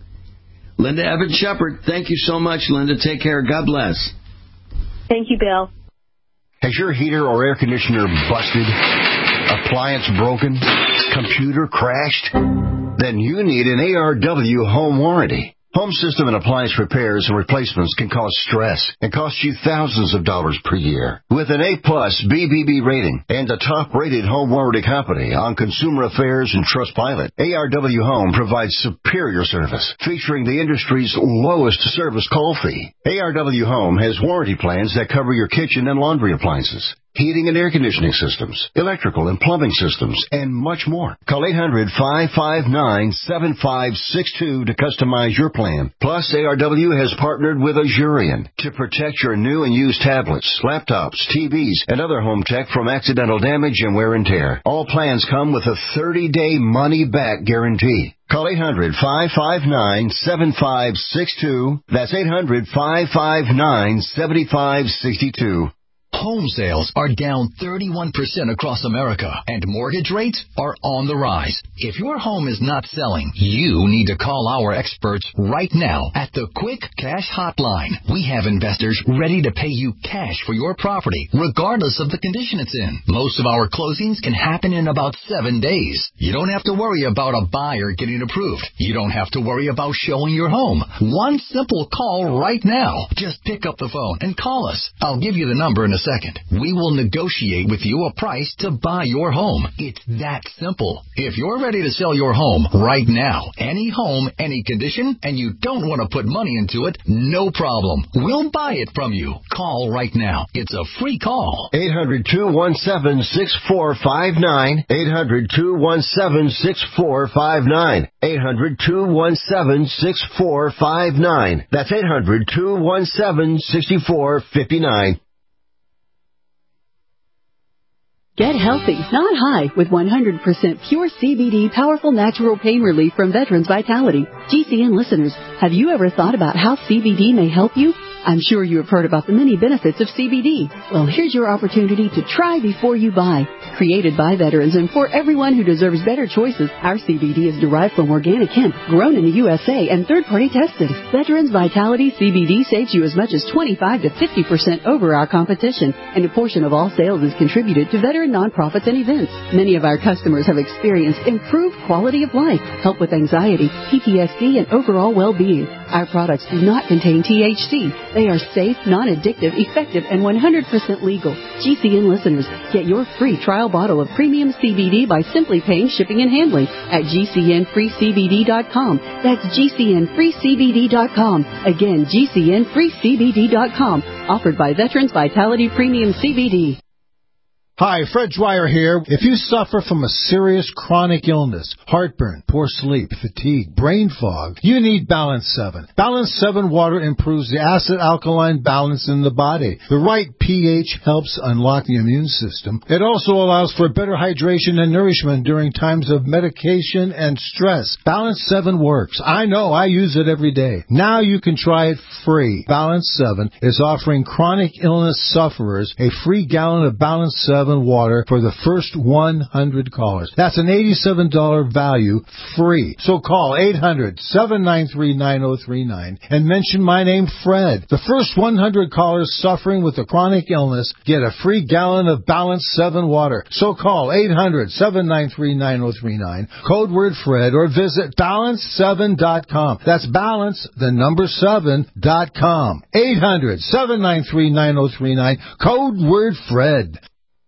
Linda Evans Shepherd, thank you so much, Linda. Take care. God bless. Thank you, Bill. Has your heater or air conditioner busted? Appliance broken? Computer crashed? Then you need an A R W home warranty. Home system and appliance repairs and replacements can cause stress and cost you thousands of dollars per year. With an A-plus B B B rating and a top-rated home warranty company on Consumer Affairs and Trustpilot, A R W Home provides superior service, featuring the industry's lowest service call fee. A R W Home has warranty plans that cover your kitchen and laundry appliances, heating and air conditioning systems, electrical and plumbing systems, and much more. Call eight hundred, five five nine, seven five six two to customize your plan. Plus, A R W has partnered with Azurion to protect your new and used tablets, laptops, T Vs, and other home tech from accidental damage and wear and tear. All plans come with a thirty-day money-back guarantee. Call eight hundred, five five nine, seven five six two. That's eight hundred, five five nine, seven five six two. Home sales are down thirty-one percent across America, and mortgage rates are on the rise. If your home is not selling, you need to call our experts right now at the Quick Cash Hotline. We have investors ready to pay you cash for your property, regardless of the condition it's in. Most of our closings can happen in about seven days. You don't have to worry about a buyer getting approved. You don't have to worry about showing your home. One simple call right now. Just pick up the phone and call us. I'll give you the number in a second. second. We will negotiate with you a price to buy your home. It's that simple. If you're ready to sell your home right now, any home, any condition, and you don't want to put money into it, no problem. We'll buy it from you. Call right now. It's a free call. eight hundred, two one seven, six four five nine. eight hundred, two one seven, six four five nine. eight hundred, two one seven, six four five nine. That's eight hundred, two one seven, six four five nine. Get healthy, not high, with one hundred percent pure C B D powerful natural pain relief from Veterans Vitality. G C N listeners, have you ever thought about how C B D may help you? I'm sure you have heard about the many benefits of C B D. Well, here's your opportunity to try before you buy. Created by veterans and for everyone who deserves better choices, our C B D is derived from organic hemp, grown in the U S A, and third-party tested. Veterans Vitality C B D saves you as much as twenty-five to fifty percent over our competition, and a portion of all sales is contributed to veteran nonprofits and events. Many of our customers have experienced improved quality of life, help with anxiety, P T S D, and overall well-being. Our products do not contain T H C. They are safe, non-addictive, effective, and one hundred percent legal. G C N listeners, get your free trial bottle of premium C B D by simply paying shipping and handling at G C N free C B D dot com. That's G C N free C B D dot com. Again, G C N free C B D dot com. Offered by Veterans Vitality Premium C B D. Hi, Fred Dwyer here. If you suffer from a serious chronic illness, heartburn, poor sleep, fatigue, brain fog, you need Balance seven. Balance seven water improves the acid-alkaline balance in the body. The right pH helps unlock the immune system. It also allows for better hydration and nourishment during times of medication and stress. Balance seven works. I know, I use it every day. Now you can try it free. Balance seven is offering chronic illness sufferers a free gallon of Balance seven water for the first one hundred callers. That's an eighty-seven dollars value, free. So call eight hundred, seven nine three, nine oh three nine and mention my name, Fred. The first one hundred callers suffering with a chronic illness get a free gallon of Balance seven water. So call eight hundred, seven nine three, nine oh three nine, code word Fred, or visit balance seven dot com. That's balance, the number seven dot com. eight hundred, seven nine three, nine oh three nine, code word Fred.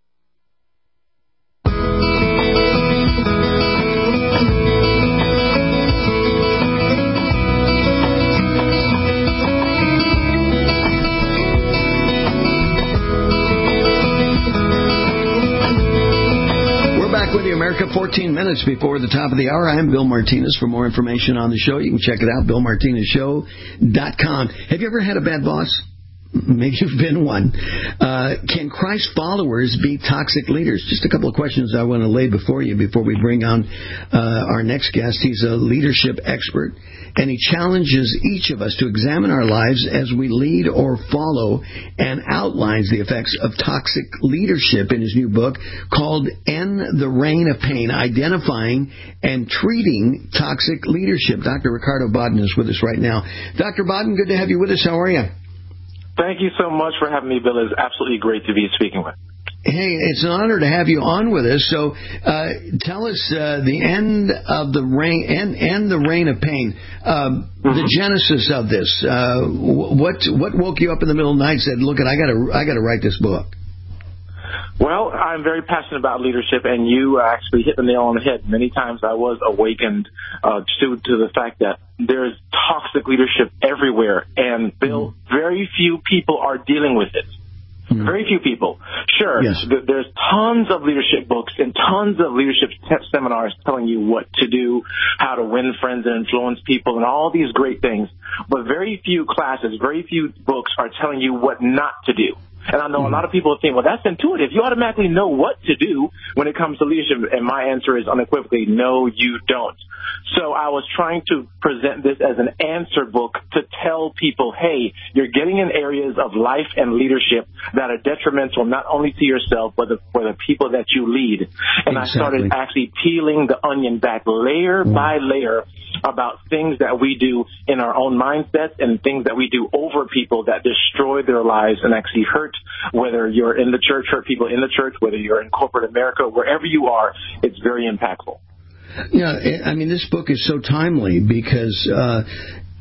With you, America, fourteen minutes before the top of the hour. I'm Bill Martinez. For more information on the show, you can check it out, bill martinez show dot com. Have you ever had a bad boss? Maybe you've been one. Uh, can Christ followers be toxic leaders? Just a couple of questions I want to lay before you before we bring on uh, our next guest. He's a leadership expert, and he challenges each of us to examine our lives as we lead or follow, and outlines the effects of toxic leadership in his new book called End the Reign of Pain, Identifying and Treating Toxic Leadership. Doctor Ricardo Bodden is with us right now. Doctor Bodden, good to have you with us. How are you? Thank you so much for having me, Bill. It's absolutely great to be speaking with. Hey, it's an honor to have you on with us. So, uh, tell us uh, the end of the reign, end, end the reign of pain. Um, mm-hmm. The genesis of this. Uh, what what woke you up in the middle of the night and said, "Look, I got to I got to write this book"? Well, I'm very passionate about leadership, and you actually hit the nail on the head. Many times I was awakened uh, to, to the fact that there's toxic leadership everywhere, and Bill, mm-hmm. very few people are dealing with it. Mm-hmm. Very few people. Sure, yes. th- there's tons of leadership books and tons of leadership te- seminars telling you what to do, how to win friends and influence people, and all these great things. But very few classes, very few books are telling you what not to do. And I know a lot of people think, well, that's intuitive. You automatically know what to do when it comes to leadership. And my answer is unequivocally, no, you don't. So I was trying to present this as an answer book to tell people, hey, you're getting in areas of life and leadership that are detrimental not only to yourself, but the, for the people that you lead. And exactly. I started actually peeling the onion back layer mm. by layer about things that we do in our own mindsets and things that we do over people that destroy their lives and actually hurt, whether you're in the church, hurt people in the church, whether you're in corporate America, wherever you are, it's very impactful. Yeah, I mean, this book is so timely because uh,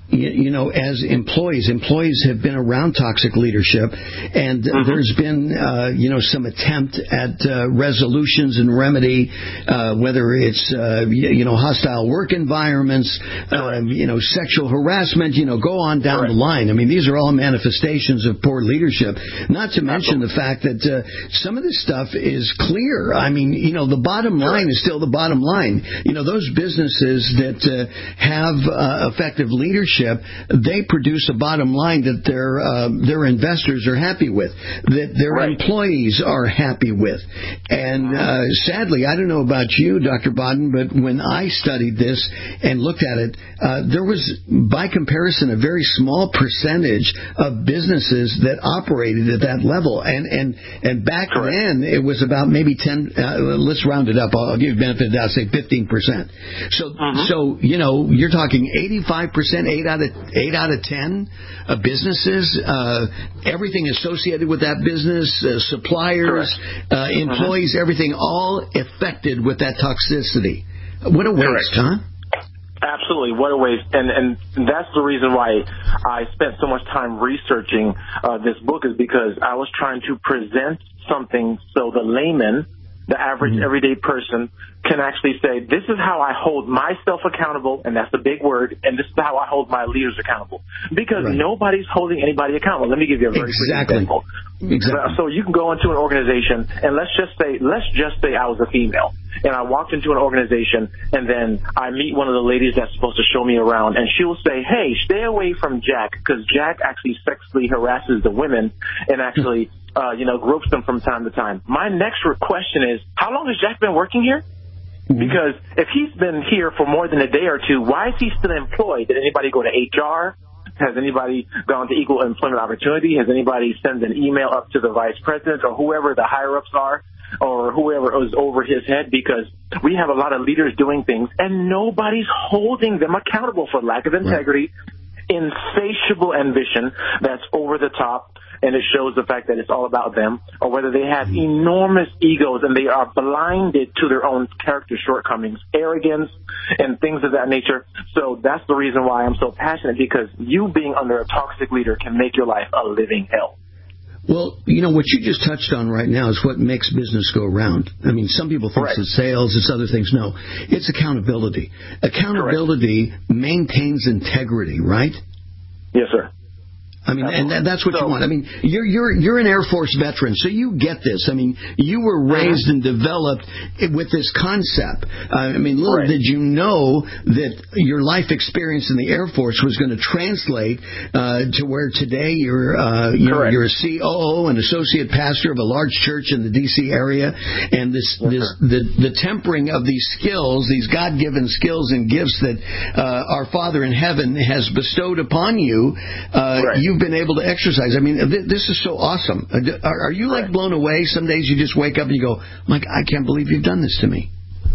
you, you know, as employees, employees have been around toxic leadership, and mm-hmm. there's been, uh, you know, some attempt at uh, resolutions and remedy, uh, whether it's, uh, you know, hostile work environments, uh, you know, sexual harassment, you know, go on down Correct. the line. I mean, these are all manifestations of poor leadership, not to mention Absolutely. the fact that uh, some of this stuff is clear. I mean, you know, the bottom line Correct. is still the bottom line. You know, those businesses that uh, have uh, effective leadership, they produce a bottom line that their uh, their investors are happy with, that their right. employees are happy with. And uh, sadly, I don't know about you, Doctor Bodden, but when I studied this and looked at it, uh, there was, by comparison, a very small percentage of businesses that operated at that level. And and, and back Correct. then, it was about maybe ten, uh, let's round it up, I'll give you benefit of the doubt, say fifteen percent. So, uh-huh. so you know, you're talking eighty-five percent, eight out of eight out of ten uh, businesses, uh, everything associated with that business, uh, suppliers, uh, employees, uh-huh. everything, all affected with that toxicity. What a waste, Correct. huh? Absolutely, what a waste. And and that's the reason why I spent so much time researching uh, this book, is because I was trying to present something so the layman, the average mm-hmm. everyday person, can actually say, this is how I hold myself accountable, and that's a big word, and this is how I hold my leaders accountable. Because right. nobody's holding anybody accountable. Let me give you a very exactly. quick example. Exactly. So you can go into an organization, and let's just say, let's just say I was a female, and I walked into an organization, and then I meet one of the ladies that's supposed to show me around, and she will say, hey, stay away from Jack, because Jack actually sexually harasses the women and actually, uh, you know, gropes them from time to time. My next question is, how long has Jack been working here? Because if he's been here for more than a day or two, why is he still employed? Did anybody go to H R? Has anybody gone to Equal Employment Opportunity? Has anybody sent an email up to the vice president or whoever the higher-ups are, or whoever is over his head? Because we have a lot of leaders doing things, and nobody's holding them accountable for lack of integrity, right. insatiable ambition that's over the top, and it shows the fact that it's all about them, or whether they have enormous egos and they are blinded to their own character shortcomings, arrogance, and things of that nature. So that's the reason why I'm so passionate, because you being under a toxic leader can make your life a living hell. Well, you know, what you just touched on right now is what makes business go around. I mean, some people think right. it's sales, it's other things. No, it's accountability. Accountability Correct. maintains integrity, right? Yes, sir. I mean, and that's what so, you want. I mean, you're you're you're an Air Force veteran, so you get this. I mean, you were raised uh-huh. and developed with this concept. Uh, I mean, little right. did you know that your life experience in the Air Force was going to translate uh, to where today you're uh, you know, you're a C O O, an associate pastor of a large church in the D C area, and this yes, this the the tempering of these skills, these God-given skills and gifts that uh, our Father in heaven has bestowed upon you. Uh, right. You've been able to exercise. I mean, th- this is so awesome. Are, are you like blown away? Some days you just wake up and you go, Mike, I can't believe you've done this to me.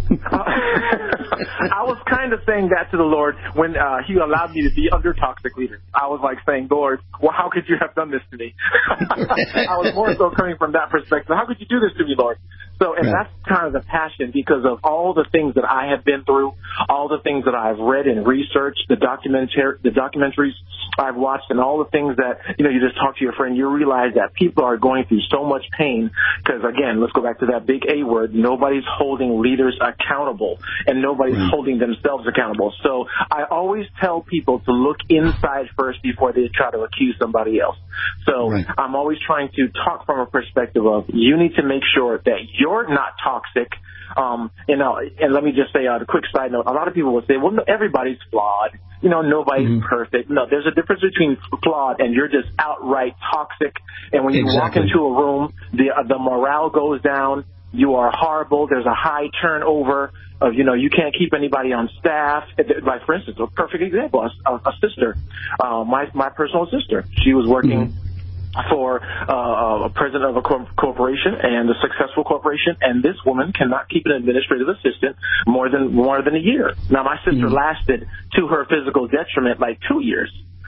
I was kind of saying that to the Lord when uh, He allowed me to be under toxic leaders. I was like saying, Lord, well, how could you have done this to me? I was more so coming from that perspective. How could you do this to me, Lord? So, and yeah. that's kind of the passion, because of all the things that I have been through, all the things that I've read and researched, the documentar- the documentaries I've watched, and all the things that, you know, you just talk to your friend, you realize that people are going through so much pain, because, again, let's go back to that big A word, nobody's holding leaders accountable, and nobody's mm. holding themselves accountable. So I always tell people to look inside first before they try to accuse somebody else. So right. I'm always trying to talk from a perspective of, you need to make sure that you're not toxic. Um, you know, and let me just say uh, a quick side note. A lot of people will say, well, no, everybody's flawed. You know, nobody's mm-hmm. perfect. No, there's a difference between flawed and you're just outright toxic. And when you exactly. walk into a room, the uh, the morale goes down. You are horrible. There's a high turnover. Of, you know, you can't keep anybody on staff. Like, for instance, a perfect example, a, a sister, uh, my my personal sister. She was working mm-hmm. for uh, a president of a corp- corporation and a successful corporation, and this woman cannot keep an administrative assistant more than more than a year. Now, my sister mm-hmm. lasted, to her physical detriment, like two years.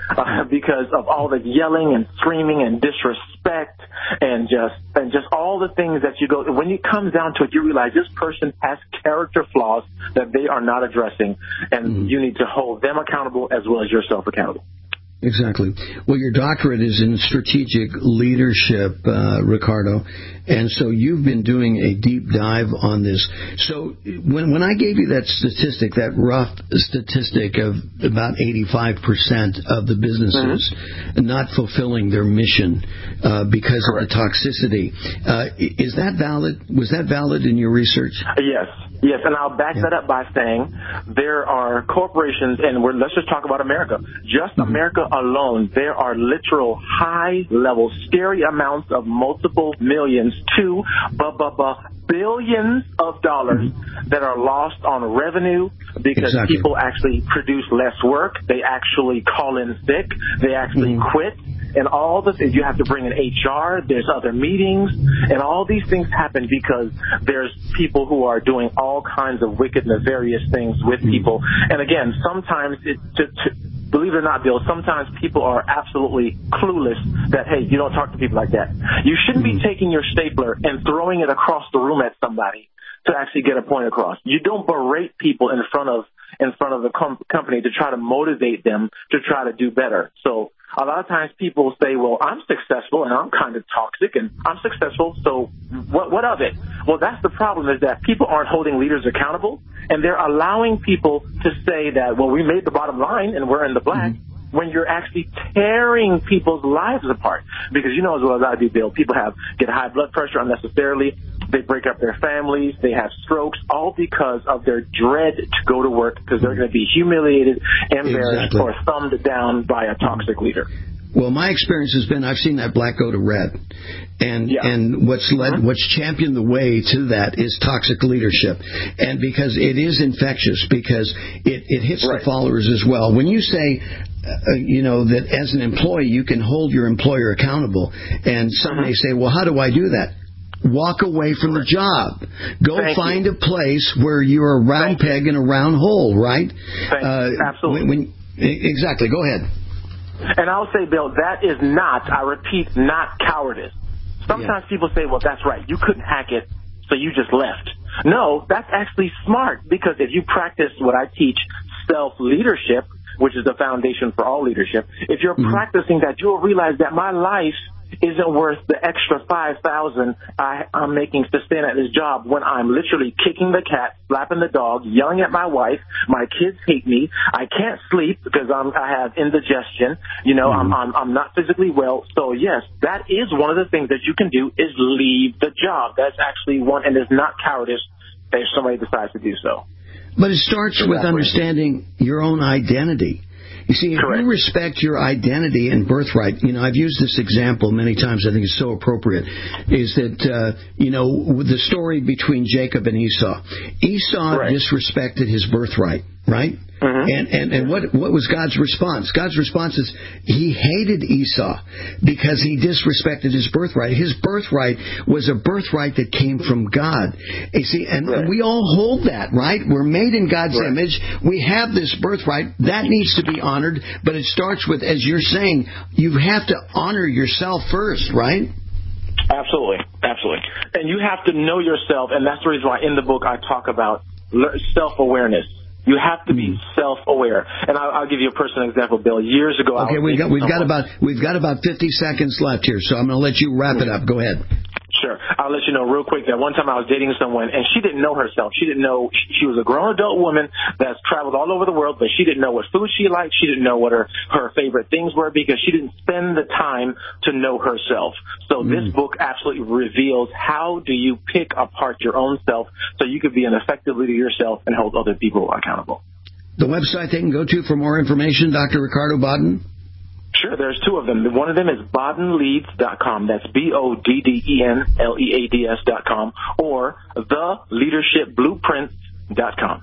uh, because of all the yelling and screaming and disrespect and just and just all the things that you go. When it comes down to it, you realize this person has character flaws that they are not addressing, and mm-hmm. you need to hold them accountable as well as yourself accountable. Exactly. Well, your doctorate is in strategic leadership, uh, Ricardo, and so you've been doing a deep dive on this. So when when I gave you that statistic, that rough statistic of about eighty-five percent of the businesses mm-hmm. not fulfilling their mission uh, because Correct. Of the toxicity, uh, is that valid? Was that valid in your research? Yes. Yes, and I'll back yeah. that up by saying there are corporations, and we're, let's just talk about America. Just mm-hmm. America alone, there are literal high-level, scary amounts of multiple millions to bu- bu- bu- billions of dollars mm-hmm. that are lost on revenue because exactly. people actually produce less work. They actually call in sick. They actually mm-hmm. quit. And all the things, you have to bring in H R, there's other meetings, and all these things happen because there's people who are doing all kinds of wicked, nefarious things with people. And again, sometimes, it, to, to, believe it or not, Bill, sometimes people are absolutely clueless that, hey, you don't talk to people like that. You shouldn't be taking your stapler and throwing it across the room at somebody to actually get a point across. You don't berate people in front of in front of the com- company to try to motivate them to try to do better. So a lot of times people say, well, I'm successful and I'm kind of toxic and I'm successful, so what, what of it? Well, that's the problem, is that people aren't holding leaders accountable, and they're allowing people to say that, well, we made the bottom line and we're in the black. Mm-hmm. When you're actually tearing people's lives apart. Because you know as well as I do, Bill, people have get high blood pressure unnecessarily. They break up their families. They have strokes, all because of their dread to go to work because they're going to be humiliated, embarrassed, exactly. or thumbed down by a toxic leader. Well, my experience has been I've seen that black go to red, and yeah. and what's led, mm-hmm. what's championed the way to that is toxic leadership, and because it is infectious, because it, it hits right. the followers as well. When you say, uh, you know, that as an employee you can hold your employer accountable, and some mm-hmm. may say, well, how do I do that? Walk away from the job. Go Thank find you. a place where you're a round Thank peg you. in a round hole, right? Uh, Absolutely. When, when, exactly. Go ahead. And I'll say, Bill, that is not, I repeat, not cowardice. Sometimes yeah. people say, well, that's right, you couldn't hack it, so you just left. No, that's actually smart, because if you practice what I teach, self-leadership, which is the foundation for all leadership, if you're mm-hmm. practicing that, you'll realize that my life isn't worth the extra five thousand I, I'm making to stand at this job when I'm literally kicking the cat, slapping the dog, yelling at my wife. My kids hate me. I can't sleep because I'm, I have indigestion. You know, mm-hmm. I'm, I'm I'm not physically well. So yes, that is one of the things that you can do is leave the job. That's actually one, and it's not cowardice if somebody decides to do so. But it starts exactly. with understanding your own identity. You see, if Correct. you respect your identity and birthright, you know, I've used this example many times, I think it's so appropriate, is that, uh, you know, the story between Jacob and Esau. Esau right. disrespected his birthright, right? Mm-hmm. And, and, and what what was God's response? God's response is he hated Esau because he disrespected his birthright. His birthright was a birthright that came from God. You see, and, right. and we all hold that, right? We're made in God's right. image. We have this birthright. That needs to be honored, but it starts with, as you're saying, you have to honor yourself first, right? Absolutely. Absolutely. And you have to know yourself, and that's the reason why in the book I talk about self-awareness. You have to be self-aware, and I'll, I'll give you a personal example, Bill. Years ago, okay, I was we've got we've someone. got about we've got about fifty seconds left here, so I'm going to let you wrap it up. Go ahead. Sure. I'll let you know real quick that one time I was dating someone, and she didn't know herself. She didn't know she was a grown adult woman that's traveled all over the world, but she didn't know what food she liked. She didn't know what her, her favorite things were because she didn't spend the time to know herself. So mm. this book absolutely reveals how do you pick apart your own self so you could be an effective leader yourself and hold other people accountable. The website they can go to for more information, Doctor Ricardo Bodden? Sure, there's two of them. One of them is bodden leads dot com. That's B O D D E N L E A D S dot com, or the leadership blueprints dot com.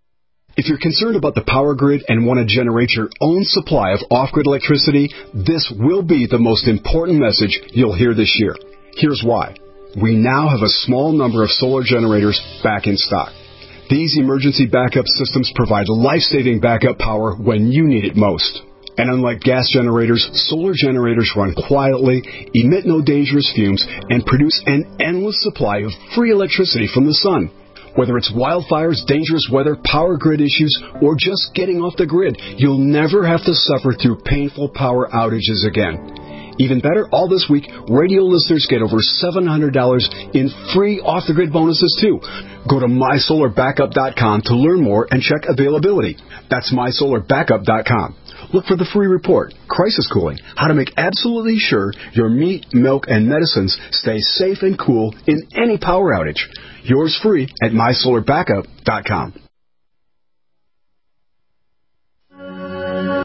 If you're concerned about the power grid and want to generate your own supply of off-grid electricity, this will be the most important message you'll hear this year. Here's why. We now have a small number of solar generators back in stock. These emergency backup systems provide life-saving backup power when you need it most. And unlike gas generators, solar generators run quietly, emit no dangerous fumes, and produce an endless supply of free electricity from the sun. Whether it's wildfires, dangerous weather, power grid issues, or just getting off the grid, you'll never have to suffer through painful power outages again. Even better, all this week, radio listeners get over seven hundred dollars in free off-the-grid bonuses, too. Go to my solar backup dot com to learn more and check availability. That's my solar backup dot com. Look for the free report, Crisis Cooling, how to make absolutely sure your meat, milk, and medicines stay safe and cool in any power outage. Yours free at my solar backup dot com.